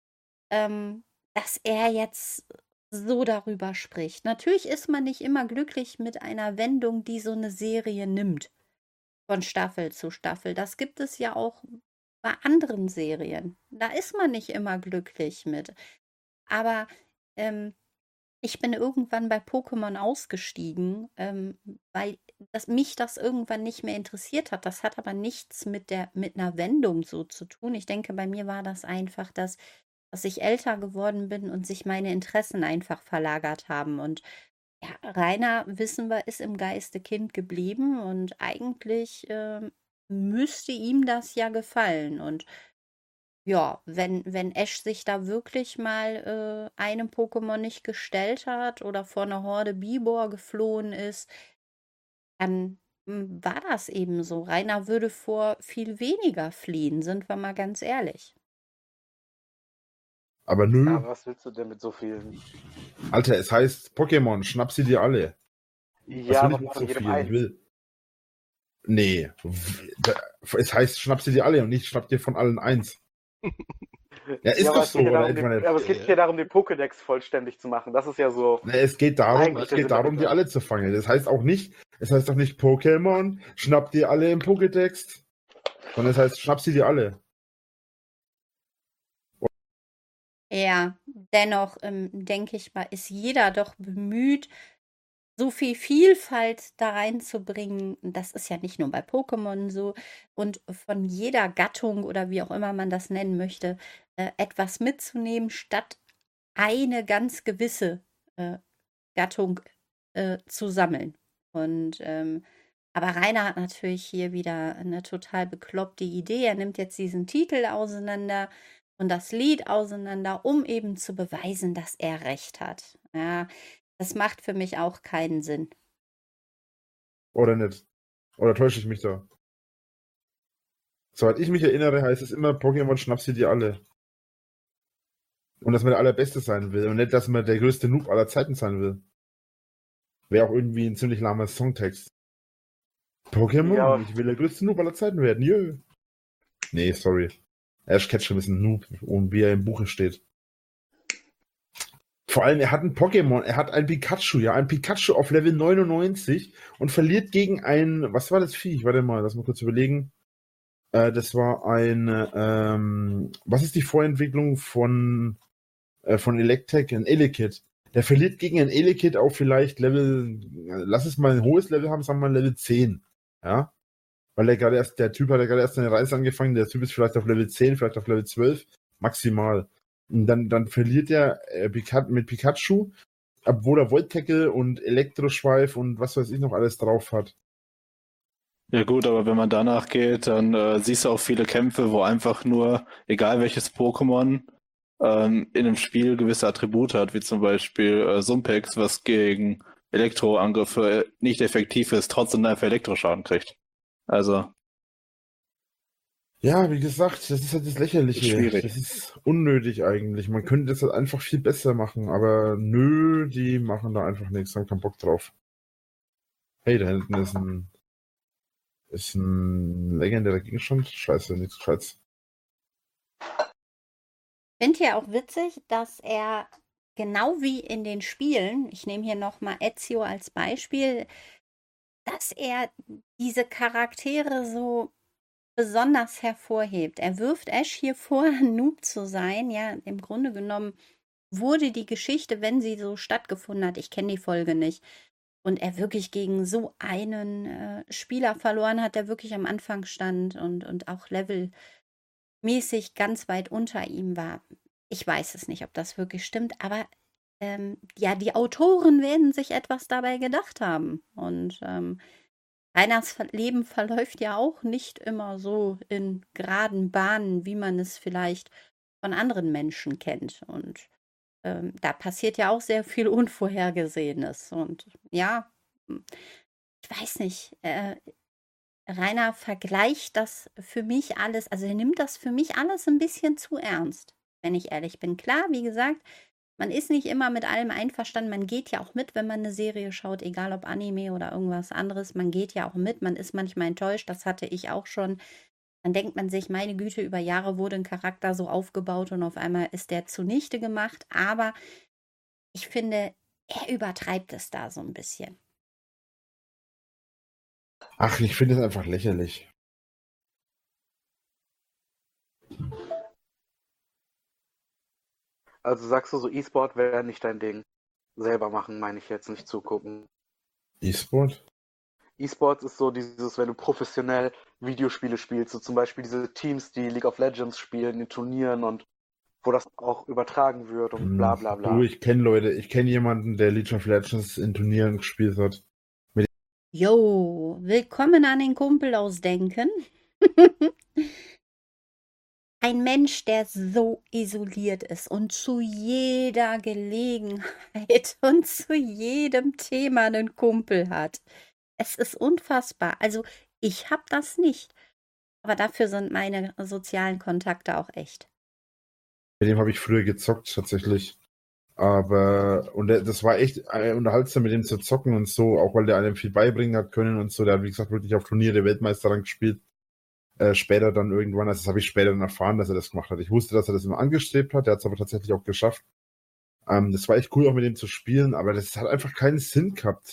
dass er jetzt so darüber spricht. Natürlich ist man nicht immer glücklich mit einer Wendung, die so eine Serie nimmt, von Staffel zu Staffel. Das gibt es ja auch bei anderen Serien. Da ist man nicht immer glücklich mit. Aber ich bin irgendwann bei Pokémon ausgestiegen, weil mich das irgendwann nicht mehr interessiert hat. Das hat aber nichts mit einer Wendung so zu tun. Ich denke, bei mir war das einfach, dass ich älter geworden bin und sich meine Interessen einfach verlagert haben. Und ja, Rainer, wissen wir, ist im Geiste Kind geblieben und eigentlich müsste ihm das ja gefallen. Und ja, wenn Ash sich da wirklich mal einem Pokémon nicht gestellt hat oder vor einer Horde Bibor geflohen ist, dann war das eben so. Rainer würde vor viel weniger fliehen, sind wir mal ganz ehrlich. Aber nö. Ja, was willst du denn mit so vielen? Alter, es heißt Pokémon, schnapp sie dir alle. Ja, was will aber ich mit von so jedem viel? Ich einen. will. Nee. Es heißt, schnapp sie dir alle und nicht schnapp dir von allen eins. Ja, ist Ja, doch aber so, es geht ja oder darum, etwa nicht? aber es geht hier darum, den Pokédex vollständig zu machen. Das ist ja so. Nee, es geht darum, Eigentlich der Sinn die alle zu fangen. Das heißt auch nicht, es heißt doch nicht Pokémon, schnapp dir alle im Pokédex, sondern es heißt, schnapp sie dir alle. Ja, dennoch denke ich mal, ist jeder doch bemüht, so viel Vielfalt da reinzubringen. Das ist ja nicht nur bei Pokémon so. Und von jeder Gattung oder wie auch immer man das nennen möchte, etwas mitzunehmen, statt eine ganz gewisse Gattung zu sammeln. Und aber Rainer hat natürlich hier wieder eine total bekloppte Idee. Er nimmt jetzt diesen Titel auseinander und das Lied auseinander, um eben zu beweisen, dass er recht hat. Ja, das macht für mich auch keinen Sinn. Oder nicht? Oder täusche ich mich da? Soweit ich mich erinnere, heißt es immer, Pokémon schnapp sie dir alle. Und dass man der Allerbeste sein will und nicht, dass man der größte Noob aller Zeiten sein will. Wäre auch irgendwie ein ziemlich lahmer Songtext. Pokémon, Ja. ich will der größte Noob aller Zeiten werden, jö. Nee, sorry. Ash Ketchum ist ein Noob, und wie er im Buche steht. Vor allem, er hat ein Pokémon, er hat ein Pikachu, ja, ein Pikachu auf Level 99 und verliert gegen ein, was war das Viech? Warte mal, lass mal kurz überlegen. Das war was ist die Vorentwicklung von Electek? Ein Elekid. Der verliert gegen ein Elekid auf vielleicht Level, lass es mal ein hohes Level haben, sagen wir mal Level 10. Ja? Weil der Typ hat ja gerade erst seine Reise angefangen, der Typ ist vielleicht auf Level 10, vielleicht auf Level 12, maximal. Und dann verliert er mit Pikachu, obwohl er Volt Tackle und Elektroschweif und was weiß ich noch alles drauf hat. Ja gut, aber wenn man danach geht, dann siehst du auch viele Kämpfe, wo einfach nur, egal welches Pokémon, in einem Spiel gewisse Attribute hat, wie zum Beispiel Sumpex, was gegen Elektroangriffe nicht effektiv ist, trotzdem einfach Elektroschaden kriegt. Also. Ja, wie gesagt, das ist halt das Lächerliche. Schwierig. Das ist unnötig eigentlich. Man könnte das halt einfach viel besser machen, aber nö, die machen da einfach nichts, haben keinen Bock drauf. Hey, da hinten ist ein legendärer Gegenstand. Scheiße, nichts Gescheites. Ich finde ja auch witzig, dass er genau wie in den Spielen, ich nehme hier nochmal Ezio als Beispiel, dass er diese Charaktere so besonders hervorhebt. Er wirft Ash hier vor, ein Noob zu sein. Ja, im Grunde genommen wurde die Geschichte, wenn sie so stattgefunden hat, ich kenne die Folge nicht, und er wirklich gegen so einen Spieler verloren hat, der wirklich am Anfang stand und auch levelmäßig ganz weit unter ihm war. Ich weiß es nicht, ob das wirklich stimmt, aber ja, die Autoren werden sich etwas dabei gedacht haben. Und Reiners Leben verläuft ja auch nicht immer so in geraden Bahnen, wie man es vielleicht von anderen Menschen kennt. Und da passiert ja auch sehr viel Unvorhergesehenes. Und ja, ich weiß nicht, Rainer vergleicht das für mich alles, also er nimmt das für mich alles ein bisschen zu ernst, wenn ich ehrlich bin. Klar, wie gesagt, man ist nicht immer mit allem einverstanden. Man geht ja auch mit, wenn man eine Serie schaut, egal ob Anime oder irgendwas anderes. Man geht ja auch mit. Man ist manchmal enttäuscht. Das hatte ich auch schon. Dann denkt man sich, meine Güte, über Jahre wurde ein Charakter so aufgebaut und auf einmal ist der zunichte gemacht. Aber ich finde, er übertreibt es da so ein bisschen. Ach, ich finde es einfach lächerlich. Also sagst du so, E-Sport wäre nicht dein Ding. Selber machen, meine ich jetzt, nicht zugucken. E-Sport? E-Sport ist so dieses, wenn du professionell Videospiele spielst, so zum Beispiel diese Teams, die League of Legends spielen, in Turnieren und wo das auch übertragen wird und bla bla bla. Du, ich kenne jemanden, der League of Legends in Turnieren gespielt hat. Jo, willkommen an den Kumpel ausdenken. Ein Mensch, der so isoliert ist und zu jeder Gelegenheit und zu jedem Thema einen Kumpel hat. Es ist unfassbar. Also ich habe das nicht. Aber dafür sind meine sozialen Kontakte auch echt. Mit dem habe ich früher gezockt, tatsächlich. Aber, das war echt unterhaltsam, mit dem zu zocken und so, auch weil der einem viel beibringen hat können und so. Der hat, wie gesagt, wirklich auf Turniere Weltmeister dann gespielt. Später dann irgendwann, also das habe ich später dann erfahren, dass er das gemacht hat. Ich wusste, dass er das immer angestrebt hat, der hat es aber tatsächlich auch geschafft. Das war echt cool, auch mit dem zu spielen, aber das hat einfach keinen Sinn gehabt,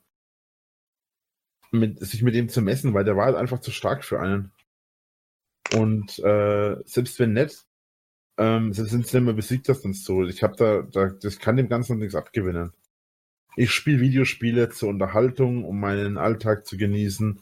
sich mit dem zu messen, weil der war halt einfach zu stark für einen. Und selbst wenn nicht, selbst wenn es nicht mehr besiegt hast und so, ich habe das kann dem Ganzen nichts abgewinnen. Ich spiele Videospiele zur Unterhaltung, um meinen Alltag zu genießen,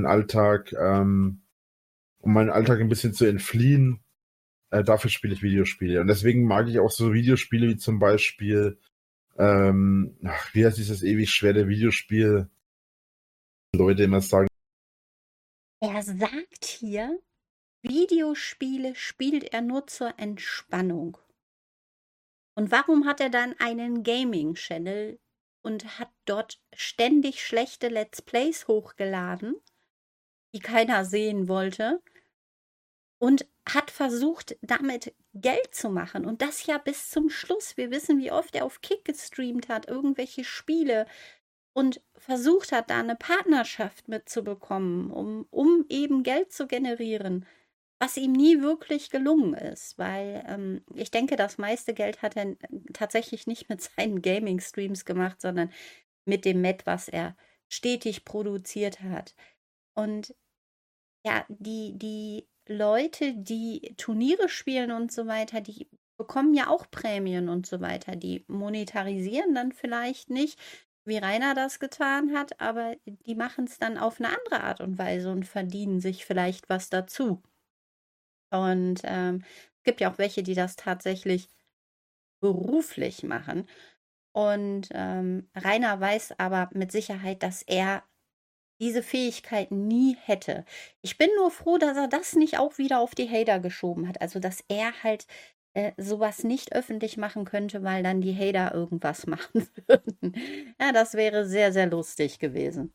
um meinen Alltag ein bisschen zu entfliehen. Dafür spiele ich Videospiele. Und deswegen mag ich auch so Videospiele wie zum Beispiel, wie heißt dieses ewig schwere Videospiel? Leute immer sagen. Er sagt hier, Videospiele spielt er nur zur Entspannung. Und warum hat er dann einen Gaming-Channel und hat dort ständig schlechte Let's Plays hochgeladen, die keiner sehen wollte, und hat versucht, damit Geld zu machen. Und das ja bis zum Schluss. Wir wissen, wie oft er auf Kick gestreamt hat, irgendwelche Spiele. und versucht hat, da eine Partnerschaft mitzubekommen, um eben Geld zu generieren, was ihm nie wirklich gelungen ist, weil ich denke, das meiste Geld hat er tatsächlich nicht mit seinen Gaming-Streams gemacht, sondern mit dem Met, was er stetig produziert hat. Und ja, die Leute, die Turniere spielen und so weiter, die bekommen ja auch Prämien und so weiter. Die monetarisieren dann vielleicht nicht, wie Rainer das getan hat, aber die machen es dann auf eine andere Art und Weise und verdienen sich vielleicht was dazu. Und es gibt ja auch welche, die das tatsächlich beruflich machen. Und Rainer weiß aber mit Sicherheit, dass er diese Fähigkeiten nie hätte. Ich bin nur froh, dass er das nicht auch wieder auf die Hater geschoben hat. Also, dass er halt sowas nicht öffentlich machen könnte, weil dann die Hater irgendwas machen würden. Ja, das wäre sehr, sehr lustig gewesen.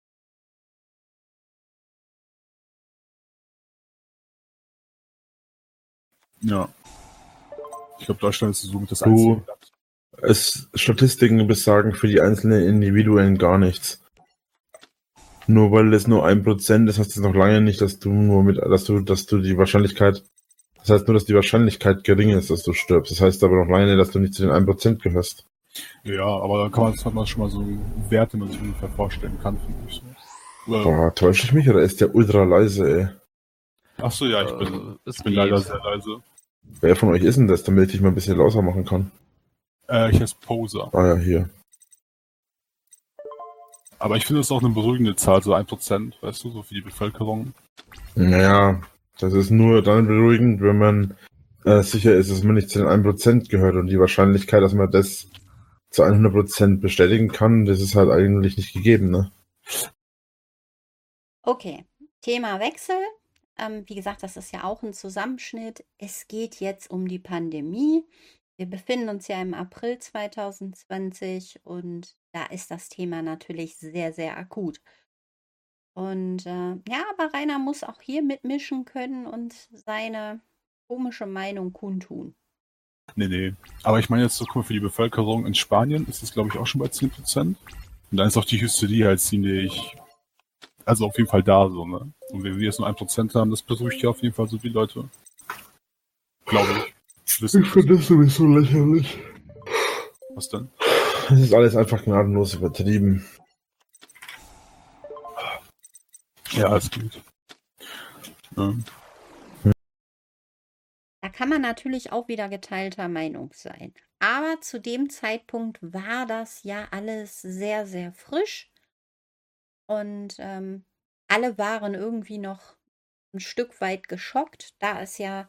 Ja. Ich glaube, Deutschland ist so mit das einzige Land. Statistiken besagen für die einzelnen Individuen gar nichts. Nur weil es nur 1% ist, heißt es noch lange nicht, dass du die Wahrscheinlichkeit, das heißt nur, dass die Wahrscheinlichkeit gering ist, dass du stirbst. Das heißt aber noch lange nicht, dass du nicht zu den 1% gehörst. Ja, aber da hat man schon mal so Werte, die man sich ungefähr vorstellen kann, finde ich so. Boah, täusche ich mich oder ist der ultra leise, ey? Achso, ja, ich bin leider sehr leise. Wer von euch ist denn das, damit ich mal ein bisschen lauter machen kann? Ich heiße Poser. Ah ja, hier. Aber ich finde es auch eine beruhigende Zahl, so 1%, weißt du, so für die Bevölkerung. Naja, das ist nur dann beruhigend, wenn man sicher ist, dass man nicht zu den 1% gehört. Und die Wahrscheinlichkeit, dass man das zu 100% bestätigen kann, das ist halt eigentlich nicht gegeben, ne? Okay, Thema Wechsel. Wie gesagt, das ist ja auch ein Zusammenschnitt. Es geht jetzt um die Pandemie. Wir befinden uns ja im April 2020 und da ist das Thema natürlich sehr, sehr akut. Und ja, aber Rainer muss auch hier mitmischen können und seine komische Meinung kundtun. Nee. Aber ich meine jetzt so, guck mal, für die Bevölkerung in Spanien ist es, glaube ich, auch schon bei 10%. Und dann ist auch die Hysterie halt ziemlich, also auf jeden Fall da, so, ne? Und wenn wir jetzt nur 1% haben, das beruhigt ja auf jeden Fall so die Leute. Glaube ich. Ich finde das sowieso lächerlich. Was denn? Das ist alles einfach gnadenlos übertrieben. Ja, alles gut. Ja. Da kann man natürlich auch wieder geteilter Meinung sein. Aber zu dem Zeitpunkt war das ja alles sehr, sehr frisch. Und alle waren irgendwie noch ein Stück weit geschockt, da es ja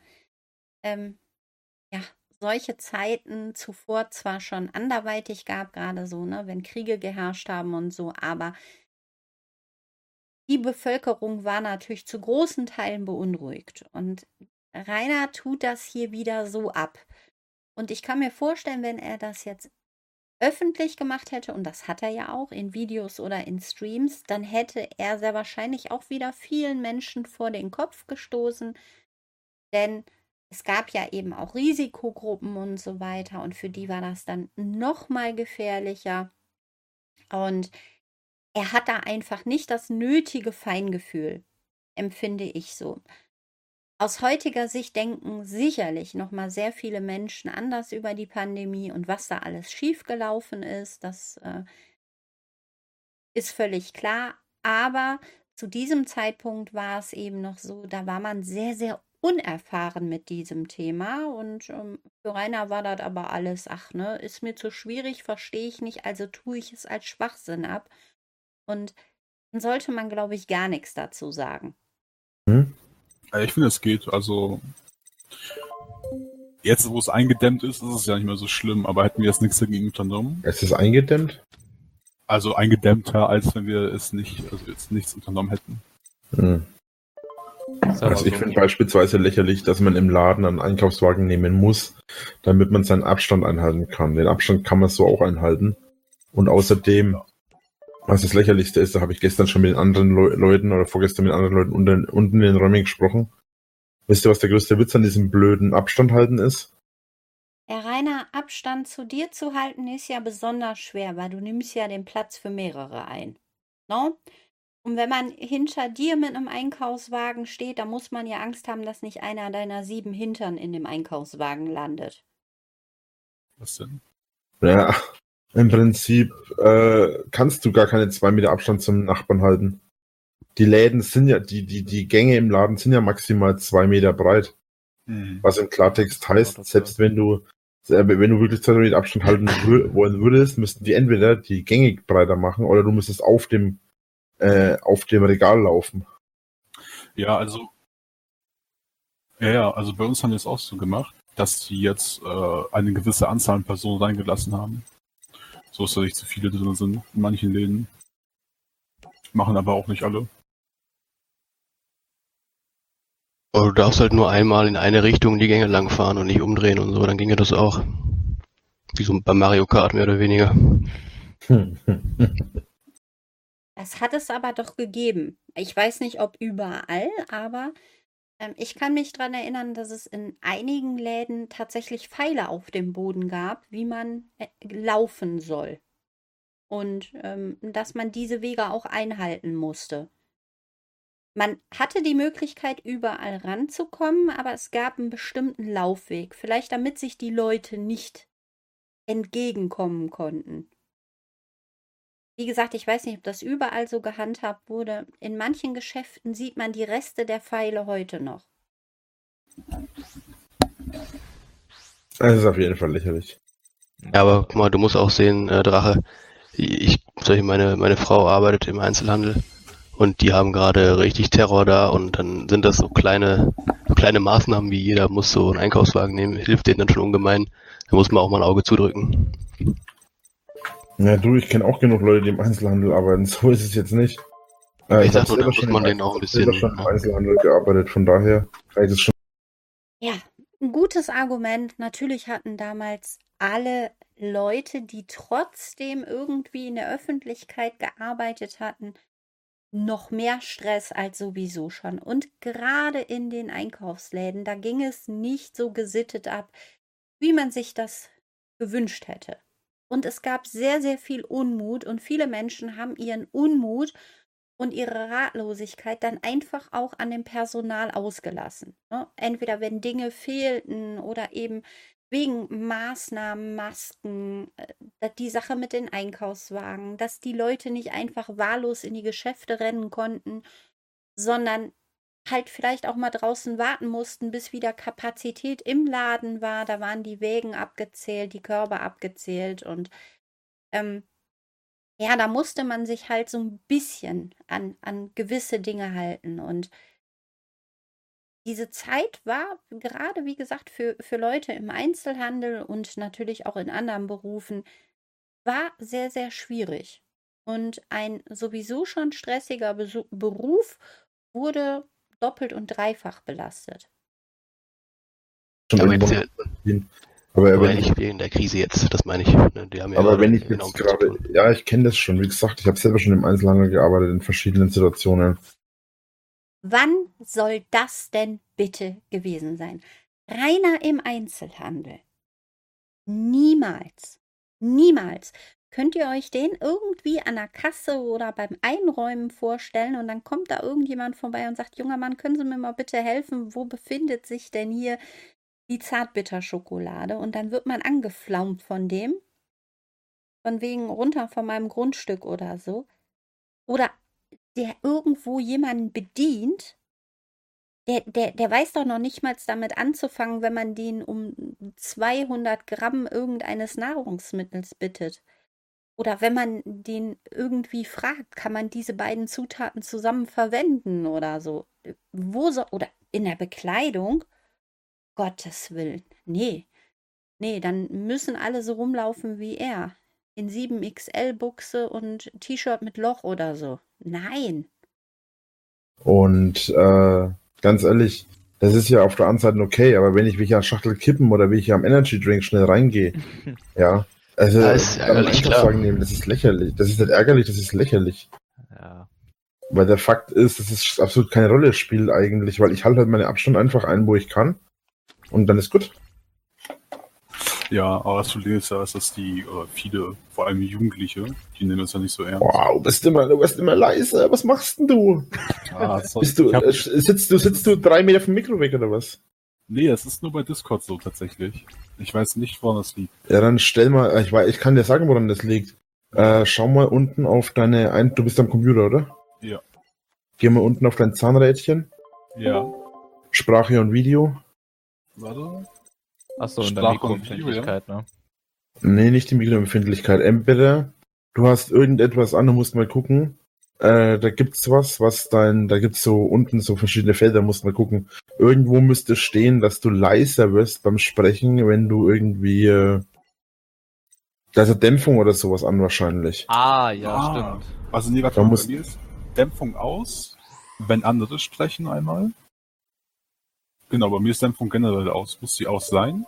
solche Zeiten zuvor zwar schon anderweitig gab, gerade so, ne, wenn Kriege geherrscht haben und so, aber die Bevölkerung war natürlich zu großen Teilen beunruhigt. Und Rainer tut das hier wieder so ab. Und ich kann mir vorstellen, wenn er das jetzt öffentlich gemacht hätte, und das hat er ja auch in Videos oder in Streams, dann hätte er sehr wahrscheinlich auch wieder vielen Menschen vor den Kopf gestoßen, denn es gab ja eben auch Risikogruppen und so weiter und für die war das dann noch mal gefährlicher und er hat da einfach nicht das nötige Feingefühl, empfinde ich so. Aus heutiger Sicht denken sicherlich noch mal sehr viele Menschen anders über die Pandemie und was da alles schiefgelaufen ist. Das ist völlig klar. Aber zu diesem Zeitpunkt war es eben noch so, da war man sehr, sehr unerfahren mit diesem Thema. Und für Rainer war das aber alles, ist mir zu schwierig, verstehe ich nicht, also tue ich es als Schwachsinn ab. Und dann sollte man, glaube ich, gar nichts dazu sagen. Ich finde, es geht. Also, jetzt, wo es eingedämmt ist, ist es ja nicht mehr so schlimm, aber hätten wir jetzt nichts dagegen unternommen. Es ist eingedämmt? Also eingedämmter, als wenn wir es nicht, also jetzt nichts unternommen hätten. Also ich finde beispielsweise lächerlich, dass man im Laden einen Einkaufswagen nehmen muss, damit man seinen Abstand einhalten kann. Den Abstand kann man so auch einhalten. Und außerdem, was das Lächerlichste ist, da habe ich gestern schon mit den anderen Leuten oder vorgestern mit anderen Leuten unten in den Räumen gesprochen. Wisst ihr, was der größte Witz an diesem blöden Abstand halten ist? Herr Rainer, Abstand zu dir zu halten, ist ja besonders schwer, weil du nimmst ja den Platz für mehrere ein. No? Und wenn man hinter dir mit einem Einkaufswagen steht, da muss man ja Angst haben, dass nicht einer deiner 7 Hintern in dem Einkaufswagen landet. Was denn? Ja, im Prinzip kannst du gar keine 2 Meter Abstand zum Nachbarn halten. Die Läden sind ja, die Gänge im Laden sind ja maximal 2 Meter breit. Was im Klartext heißt, selbst wenn du wirklich 2 Meter Abstand halten wollen würdest, müssten die entweder die Gänge breiter machen oder du müsstest auf dem Regal laufen. Ja, also bei uns haben die es auch so gemacht, dass sie jetzt eine gewisse Anzahl an Personen reingelassen haben. So dass da nicht zu viele drin sind in manchen Läden. Machen aber auch nicht alle. Aber du darfst halt nur einmal in eine Richtung die Gänge lang fahren und nicht umdrehen und so, dann ginge das auch. Wie so bei Mario Kart mehr oder weniger. Das hat es aber doch gegeben. Ich weiß nicht, ob überall, aber ich kann mich daran erinnern, dass es in einigen Läden tatsächlich Pfeile auf dem Boden gab, wie man laufen soll. Und dass man diese Wege auch einhalten musste. Man hatte die Möglichkeit, überall ranzukommen, aber es gab einen bestimmten Laufweg. Vielleicht damit sich die Leute nicht entgegenkommen konnten. Wie gesagt, ich weiß nicht, ob das überall so gehandhabt wurde. In manchen Geschäften sieht man die Reste der Pfeile heute noch. Das ist auf jeden Fall lächerlich. Ja, aber guck mal, du musst auch sehen, Drache, meine Frau arbeitet im Einzelhandel und die haben gerade richtig Terror da und dann sind das so kleine Maßnahmen, wie jeder muss so einen Einkaufswagen nehmen, hilft denen dann schon ungemein. Da muss man auch mal ein Auge zudrücken. Ja, ich kenne auch genug Leute, die im Einzelhandel arbeiten. So ist es jetzt nicht. Ich sag nur, da muss man denen auch ein bisschen... Ich habe schon im Einzelhandel gearbeitet, von daher reicht es schon. Ja, ein gutes Argument. Natürlich hatten damals alle Leute, die trotzdem irgendwie in der Öffentlichkeit gearbeitet hatten, noch mehr Stress als sowieso schon. Und gerade in den Einkaufsläden, da ging es nicht so gesittet ab, wie man sich das gewünscht hätte. Und es gab sehr, sehr viel Unmut und viele Menschen haben ihren Unmut und ihre Ratlosigkeit dann einfach auch an dem Personal ausgelassen. Entweder wenn Dinge fehlten oder eben wegen Maßnahmen, Masken, die Sache mit den Einkaufswagen, dass die Leute nicht einfach wahllos in die Geschäfte rennen konnten, sondern halt vielleicht auch mal draußen warten mussten, bis wieder Kapazität im Laden war. Da waren die Wägen abgezählt, die Körbe abgezählt und ja, da musste man sich halt so ein bisschen an gewisse Dinge halten. Und diese Zeit war gerade, wie gesagt, für Leute im Einzelhandel und natürlich auch in anderen Berufen, war sehr, sehr schwierig. Und ein sowieso schon stressiger Beruf wurde doppelt und dreifach belastet. Aber nicht wegen der Krise jetzt, das meine ich. Die haben ja aber wenn ich jetzt gerade, ja, ich kenne das schon, wie gesagt, ich habe selber schon im Einzelhandel gearbeitet in verschiedenen Situationen. Wann soll das denn bitte gewesen sein? Reiner im Einzelhandel. Niemals. Niemals. Könnt ihr euch den irgendwie an der Kasse oder beim Einräumen vorstellen und dann kommt da irgendjemand vorbei und sagt, junger Mann, können Sie mir mal bitte helfen, wo befindet sich denn hier die Zartbitterschokolade? Und dann wird man angeflaumt von dem, von wegen runter von meinem Grundstück oder so. Oder der irgendwo jemanden bedient, der weiß doch noch nicht mal damit anzufangen, wenn man den um 200 Gramm irgendeines Nahrungsmittels bittet. Oder wenn man den irgendwie fragt, kann man diese beiden Zutaten zusammen verwenden oder so. Oder in der Bekleidung? Gottes Willen. Nee, dann müssen alle so rumlaufen wie er. In 7XL-Buchse und T-Shirt mit Loch oder so. Nein. Und ganz ehrlich, das ist ja auf der anderen Seite okay, aber wenn ich mich an Schachtel kippen oder wie ich am Energy Drink schnell reingehe, ja, also das ist ärgerlich, klar. Nehmen, das ist lächerlich. Das ist nicht ärgerlich, das ist lächerlich. Ja. Weil der Fakt ist, dass es absolut keine Rolle spielt eigentlich, weil ich halte halt meine Abstand einfach ein, wo ich kann und dann ist gut. Ja, aber das Problem ist ja, dass die viele, vor allem Jugendliche, die nehmen das ja nicht so ernst. Wow, du bist immer leise. Was machst denn du? Sitzt du 3 Meter vom Mikro weg oder was? Nee, das ist nur bei Discord so tatsächlich. Ich weiß nicht, woran das liegt. Ja, dann stell mal, ich kann dir sagen, woran das liegt. Schau mal unten auf du bist am Computer, oder? Ja. Geh mal unten auf dein Zahnrädchen. Ja. Sprache und Video. Warte. Achso, in der Sprache und Mikroempfindlichkeit, ne? Nee, nicht die Mikroempfindlichkeit. Entweder du hast irgendetwas an, du musst mal gucken. Da gibt's da gibt's so unten so verschiedene Felder, musst mal gucken. Irgendwo müsste stehen, dass du leiser wirst beim Sprechen, wenn du irgendwie, da ist eine Dämpfung oder sowas an wahrscheinlich. Ja, stimmt. Also nee, warte, bei mir ist Dämpfung aus, wenn andere sprechen einmal. Genau, bei mir ist Dämpfung generell aus. Muss die aus sein?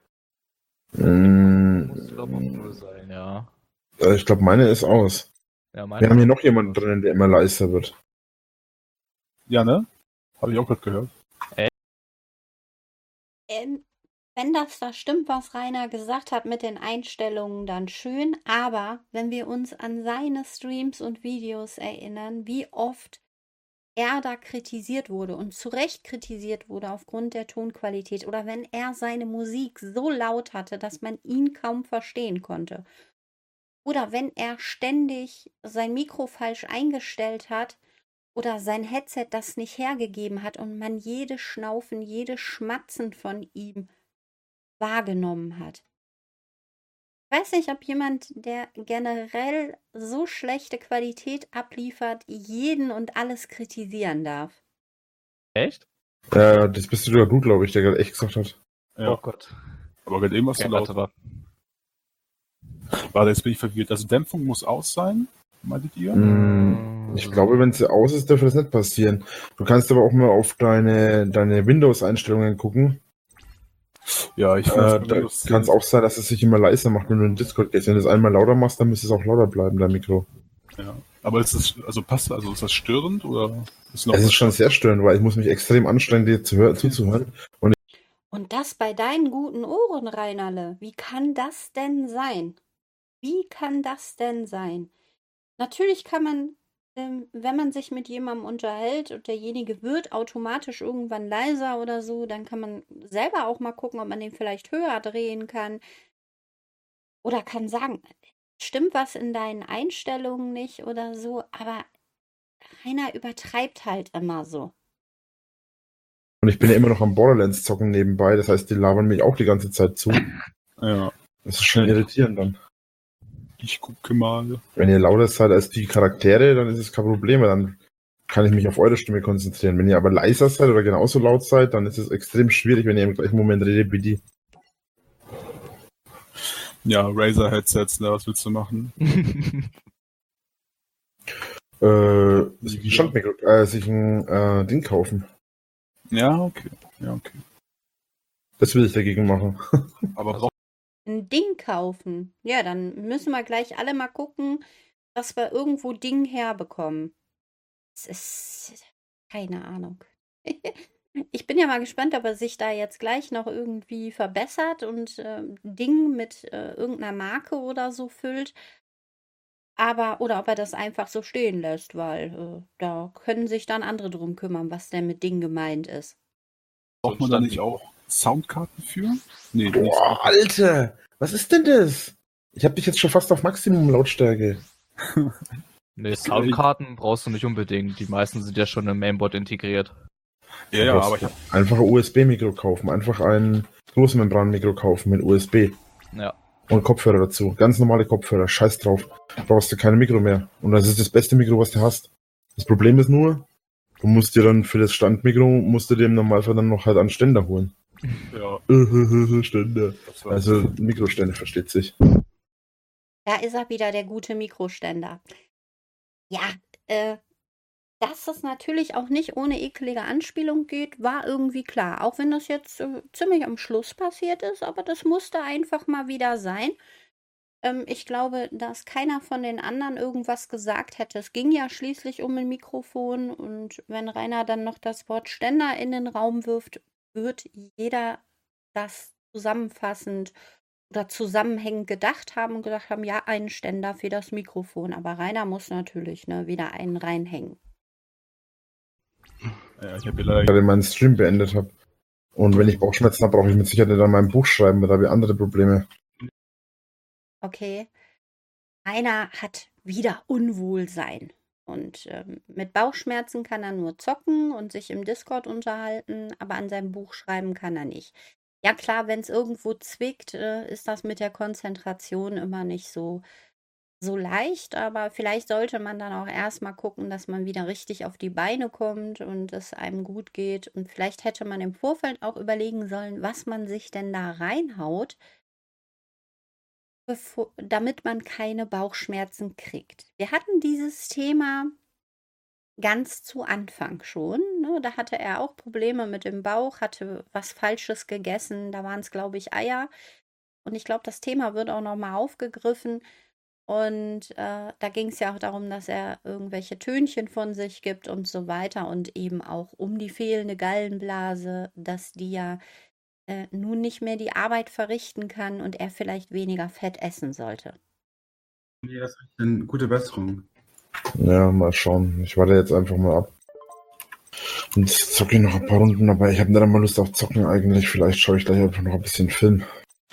Muss glaube ich null sein, ja. Ich glaube, meine ist aus. Ja, Wir haben hier noch jemanden drin, der immer leiser wird. Ja, ne? Habe ich auch gerade gehört. Wenn das da stimmt, was Rainer gesagt hat mit den Einstellungen, dann schön. Aber wenn wir uns an seine Streams und Videos erinnern, wie oft er da kritisiert wurde und zu Recht kritisiert wurde aufgrund der Tonqualität oder wenn er seine Musik so laut hatte, dass man ihn kaum verstehen konnte. Oder wenn er ständig sein Mikro falsch eingestellt hat oder sein Headset das nicht hergegeben hat und man jedes Schnaufen, jedes Schmatzen von ihm wahrgenommen hat. Ich weiß nicht, ob jemand, der generell so schlechte Qualität abliefert, jeden und alles kritisieren darf. Echt? Das bist du glaube ich, der gerade echt gesagt hat. Ja. Oh Gott. Aber gerade eben warst du laut. Warte, jetzt bin ich verwirrt. Also Dämpfung muss aus sein, meintet ihr? Ich glaube, wenn sie aus ist, dürfte das nicht passieren. Du kannst aber auch mal auf deine Windows-Einstellungen gucken. Ja, ich Da kann es auch sein, dass es sich immer leiser macht, wenn du in Discord gehst. Wenn du es einmal lauter machst, dann müsste es auch lauter bleiben, dein Mikro. Ja. Aber ist das, ist das störend oder ist Es ist schon sehr störend, weil ich muss mich extrem anstrengen, dir zuzuhören. Und das bei deinen guten Ohren, Reinerle. Wie kann das denn sein? Wie kann das denn sein? Natürlich kann man, wenn man sich mit jemandem unterhält und derjenige wird automatisch irgendwann leiser oder so, dann kann man selber auch mal gucken, ob man den vielleicht höher drehen kann. Oder kann sagen, stimmt was in deinen Einstellungen nicht oder so, aber Rainer übertreibt halt immer so. Und ich bin ja immer noch am Borderlands zocken nebenbei, das heißt, die labern mich auch die ganze Zeit zu. Ja. Das ist schon irritierend dann. Ich gucke mal. Wenn ihr lauter seid als die Charaktere, dann ist es kein Problem, weil dann kann ich mich auf eure Stimme konzentrieren. Wenn ihr aber leiser seid oder genauso laut seid, dann ist es extrem schwierig, wenn ihr im gleichen Moment redet wie die. Ja, Razer-Headsets, ne, was willst du machen? Sich ein Ding kaufen. Ja, okay. Das will ich dagegen machen. Aber ein Ding kaufen. Ja, dann müssen wir gleich alle mal gucken, dass wir irgendwo Ding herbekommen. Es ist keine Ahnung. Ich bin ja mal gespannt, ob er sich da jetzt gleich noch irgendwie verbessert und Ding mit irgendeiner Marke oder so füllt. Oder ob er das einfach so stehen lässt, weil da können sich dann andere drum kümmern, was denn mit Ding gemeint ist. Braucht man da nicht auch Soundkarten für? Nee, boah, Alter! Was ist denn das? Ich habe dich jetzt schon fast auf Maximum Lautstärke. Nee, Soundkarten brauchst du nicht unbedingt. Die meisten sind ja schon im Mainboard integriert. Ja, aber ich habe einfach ein USB-Mikro kaufen. Einfach ein Großmembran-Mikro kaufen mit USB. Ja. Und Kopfhörer dazu. Ganz normale Kopfhörer. Scheiß drauf. Brauchst du kein Mikro mehr. Und das ist das beste Mikro, was du hast. Das Problem ist nur, du musst dir dann für das Standmikro, dir im Normalfall dann noch halt einen Ständer holen. Ja. Ständer. Also Mikroständer, versteht sich. Da ist er wieder, der gute Mikroständer. Ja, dass es natürlich auch nicht ohne ekelige Anspielung geht, war irgendwie klar. Auch wenn das jetzt ziemlich am Schluss passiert ist, aber das musste einfach mal wieder sein. Ich glaube, dass keiner von den anderen irgendwas gesagt hätte. Es ging ja schließlich um ein Mikrofon und wenn Rainer dann noch das Wort Ständer in den Raum wirft, wird jeder das zusammenfassend oder zusammenhängend gedacht haben und gesagt haben, ja, einen Ständer für das Mikrofon. Aber Rainer muss natürlich wieder einen reinhängen. Ja, ich habe ja leider gerade meinen Stream beendet habe. Und wenn ich Bauchschmerzen habe, brauche ich mit Sicherheit nicht an meinem Buch schreiben, weil da habe ich andere Probleme. Okay. Rainer hat wieder Unwohlsein. Und mit Bauchschmerzen kann er nur zocken und sich im Discord unterhalten, aber an seinem Buch schreiben kann er nicht. Ja klar, wenn es irgendwo zwickt, ist das mit der Konzentration immer nicht so leicht, aber vielleicht sollte man dann auch erstmal gucken, dass man wieder richtig auf die Beine kommt und es einem gut geht. Und vielleicht hätte man im Vorfeld auch überlegen sollen, was man sich denn da reinhaut, damit man keine Bauchschmerzen kriegt. Wir hatten dieses Thema ganz zu Anfang schon. Ne? Da hatte er auch Probleme mit dem Bauch, hatte was Falsches gegessen. Da waren es, glaube ich, Eier. Und ich glaube, das Thema wird auch nochmal aufgegriffen. Und da ging es ja auch darum, dass er irgendwelche Tönchen von sich gibt und so weiter. Und eben auch um die fehlende Gallenblase, dass die ja nun nicht mehr die Arbeit verrichten kann und er vielleicht weniger Fett essen sollte. Nee, das ist eine gute Besserung. Ja, mal schauen. Ich warte jetzt einfach mal ab. Und zocke noch ein paar Runden, aber ich habe nicht einmal Lust auf Zocken eigentlich. Vielleicht schaue ich gleich einfach noch ein bisschen Film.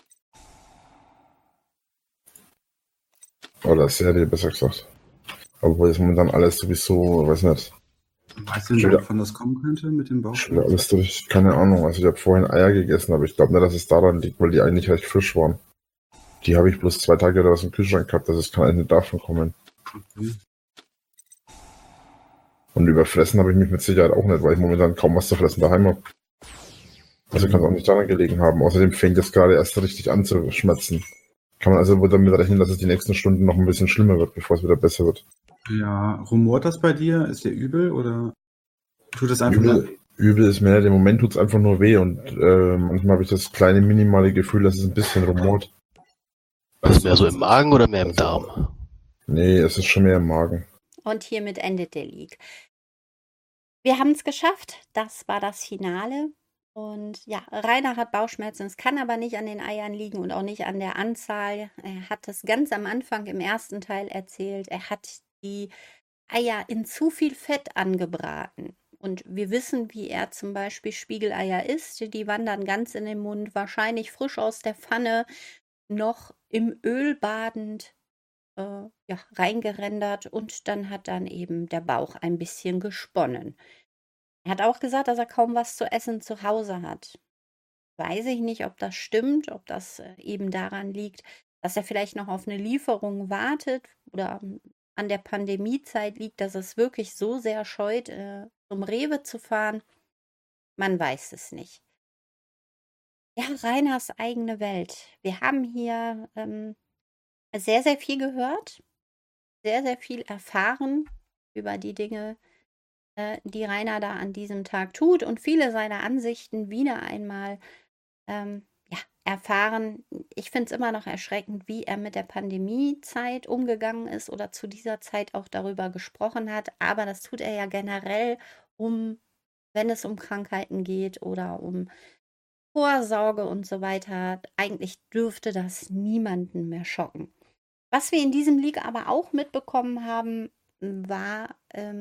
Oder Serie, besser gesagt. Obwohl jetzt momentan alles sowieso, weiß nicht. Weißt du, wovon das kommen könnte mit dem Bauch? Schon alles durch, keine Ahnung. Also ich habe vorhin Eier gegessen, aber ich glaube nicht, dass es daran liegt, weil die eigentlich recht frisch waren. Die habe ich bloß 2 Tage oder was im Kühlschrank gehabt, also es kann eigentlich nicht davon kommen. Okay. Und überfressen habe ich mich mit Sicherheit auch nicht, weil ich momentan kaum was zu fressen daheim habe. Also kann es auch nicht daran gelegen haben. Außerdem fängt es gerade erst richtig an zu schmerzen. Kann man also wohl damit rechnen, dass es die nächsten Stunden noch ein bisschen schlimmer wird, bevor es wieder besser wird. Ja, rumort das bei dir? Ist dir übel oder tut es einfach Übel ist mir nicht. Im Moment tut es einfach nur weh und manchmal habe ich das kleine minimale Gefühl, dass es ein bisschen rumort. Ist es mehr so im Magen oder mehr im Darm? Nee, es ist schon mehr im Magen. Und hiermit endet der League. Wir haben es geschafft. Das war das Finale. Und ja, Rainer hat Bauchschmerzen. Es kann aber nicht an den Eiern liegen und auch nicht an der Anzahl. Er hat das ganz am Anfang im ersten Teil erzählt. Er hat die Eier in zu viel Fett angebraten. Und wir wissen, wie er zum Beispiel Spiegeleier isst. Die wandern ganz in den Mund, wahrscheinlich frisch aus der Pfanne, noch im Öl badend reingerendert. Und dann hat dann eben der Bauch ein bisschen gesponnen. Er hat auch gesagt, dass er kaum was zu essen zu Hause hat. Weiß ich nicht, ob das stimmt, ob das eben daran liegt, dass er vielleicht noch auf eine Lieferung wartet oder an der Pandemiezeit liegt, dass es wirklich so sehr scheut, zum Rewe zu fahren. Man weiß es nicht. Ja, Rainers eigene Welt. Wir haben hier sehr, sehr viel gehört, sehr, sehr viel erfahren über die Dinge, die Rainer da an diesem Tag tut und viele seiner Ansichten wieder einmal erfahren. Ich finde es immer noch erschreckend, wie er mit der Pandemiezeit umgegangen ist oder zu dieser Zeit auch darüber gesprochen hat. Aber das tut er ja generell, wenn es um Krankheiten geht oder um Vorsorge und so weiter. Eigentlich dürfte das niemanden mehr schocken. Was wir in diesem League aber auch mitbekommen haben, war,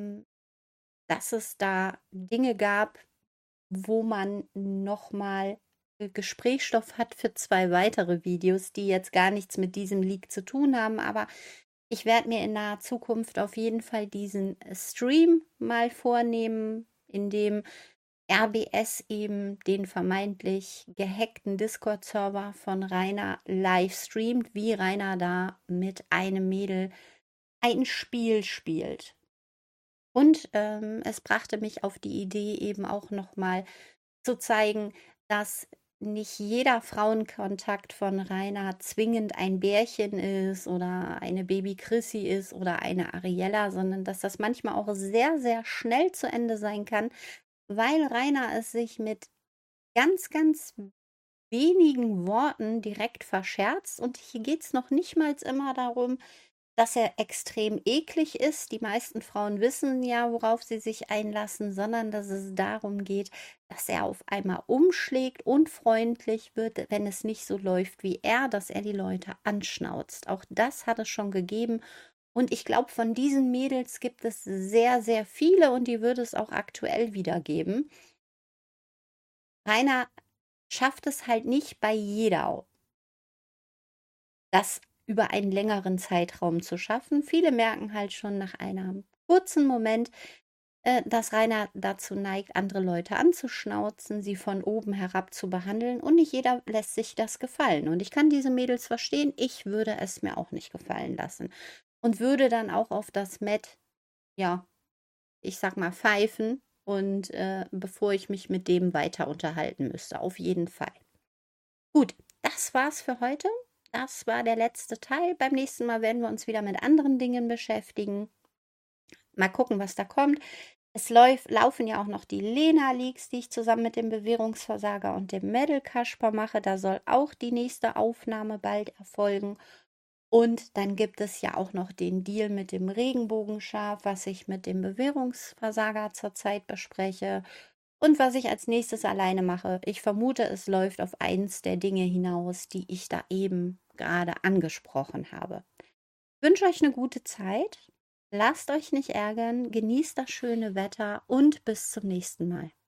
dass es da Dinge gab, wo man nochmal Gesprächsstoff hat für 2 weitere Videos, die jetzt gar nichts mit diesem Leak zu tun haben, aber ich werde mir in naher Zukunft auf jeden Fall diesen Stream mal vornehmen, in dem RBS eben den vermeintlich gehackten Discord-Server von Rainer live streamt, wie Rainer da mit einem Mädel ein Spiel spielt. Und es brachte mich auf die Idee, eben auch nochmal zu zeigen, dass nicht jeder Frauenkontakt von Rainer zwingend ein Bärchen ist oder eine Baby Chrissy ist oder eine Ariella, sondern dass das manchmal auch sehr, sehr schnell zu Ende sein kann, weil Rainer es sich mit ganz, ganz wenigen Worten direkt verscherzt. Und hier geht es noch nicht mal immer darum, dass er extrem eklig ist. Die meisten Frauen wissen ja, worauf sie sich einlassen, sondern dass es darum geht, dass er auf einmal umschlägt und freundlich wird, wenn es nicht so läuft wie er, dass er die Leute anschnauzt. Auch das hat es schon gegeben. Und ich glaube, von diesen Mädels gibt es sehr, sehr viele und die würde es auch aktuell wieder geben. Rainer schafft es halt nicht bei jeder, das über einen längeren Zeitraum zu schaffen. Viele merken halt schon nach einem kurzen Moment, dass Rainer dazu neigt, andere Leute anzuschnauzen, sie von oben herab zu behandeln und nicht jeder lässt sich das gefallen. Und ich kann diese Mädels verstehen, ich würde es mir auch nicht gefallen lassen und würde dann auch auf das Matt, ja, ich sag mal, pfeifen und bevor ich mich mit dem weiter unterhalten müsste, auf jeden Fall. Gut, das war's für heute. Das war der letzte Teil. Beim nächsten Mal werden wir uns wieder mit anderen Dingen beschäftigen. Mal gucken, was da kommt. Es laufen ja auch noch die Lena-Leaks, die ich zusammen mit dem Bewährungsversager und dem Mädel-Kasper mache. Da soll auch die nächste Aufnahme bald erfolgen. Und dann gibt es ja auch noch den Deal mit dem Regenbogenschaf, was ich mit dem Bewährungsversager zurzeit bespreche. Und was ich als nächstes alleine mache. Ich vermute, es läuft auf eins der Dinge hinaus, die ich da eben gerade angesprochen habe. Ich wünsche euch eine gute Zeit. Lasst euch nicht ärgern, genießt das schöne Wetter und bis zum nächsten Mal.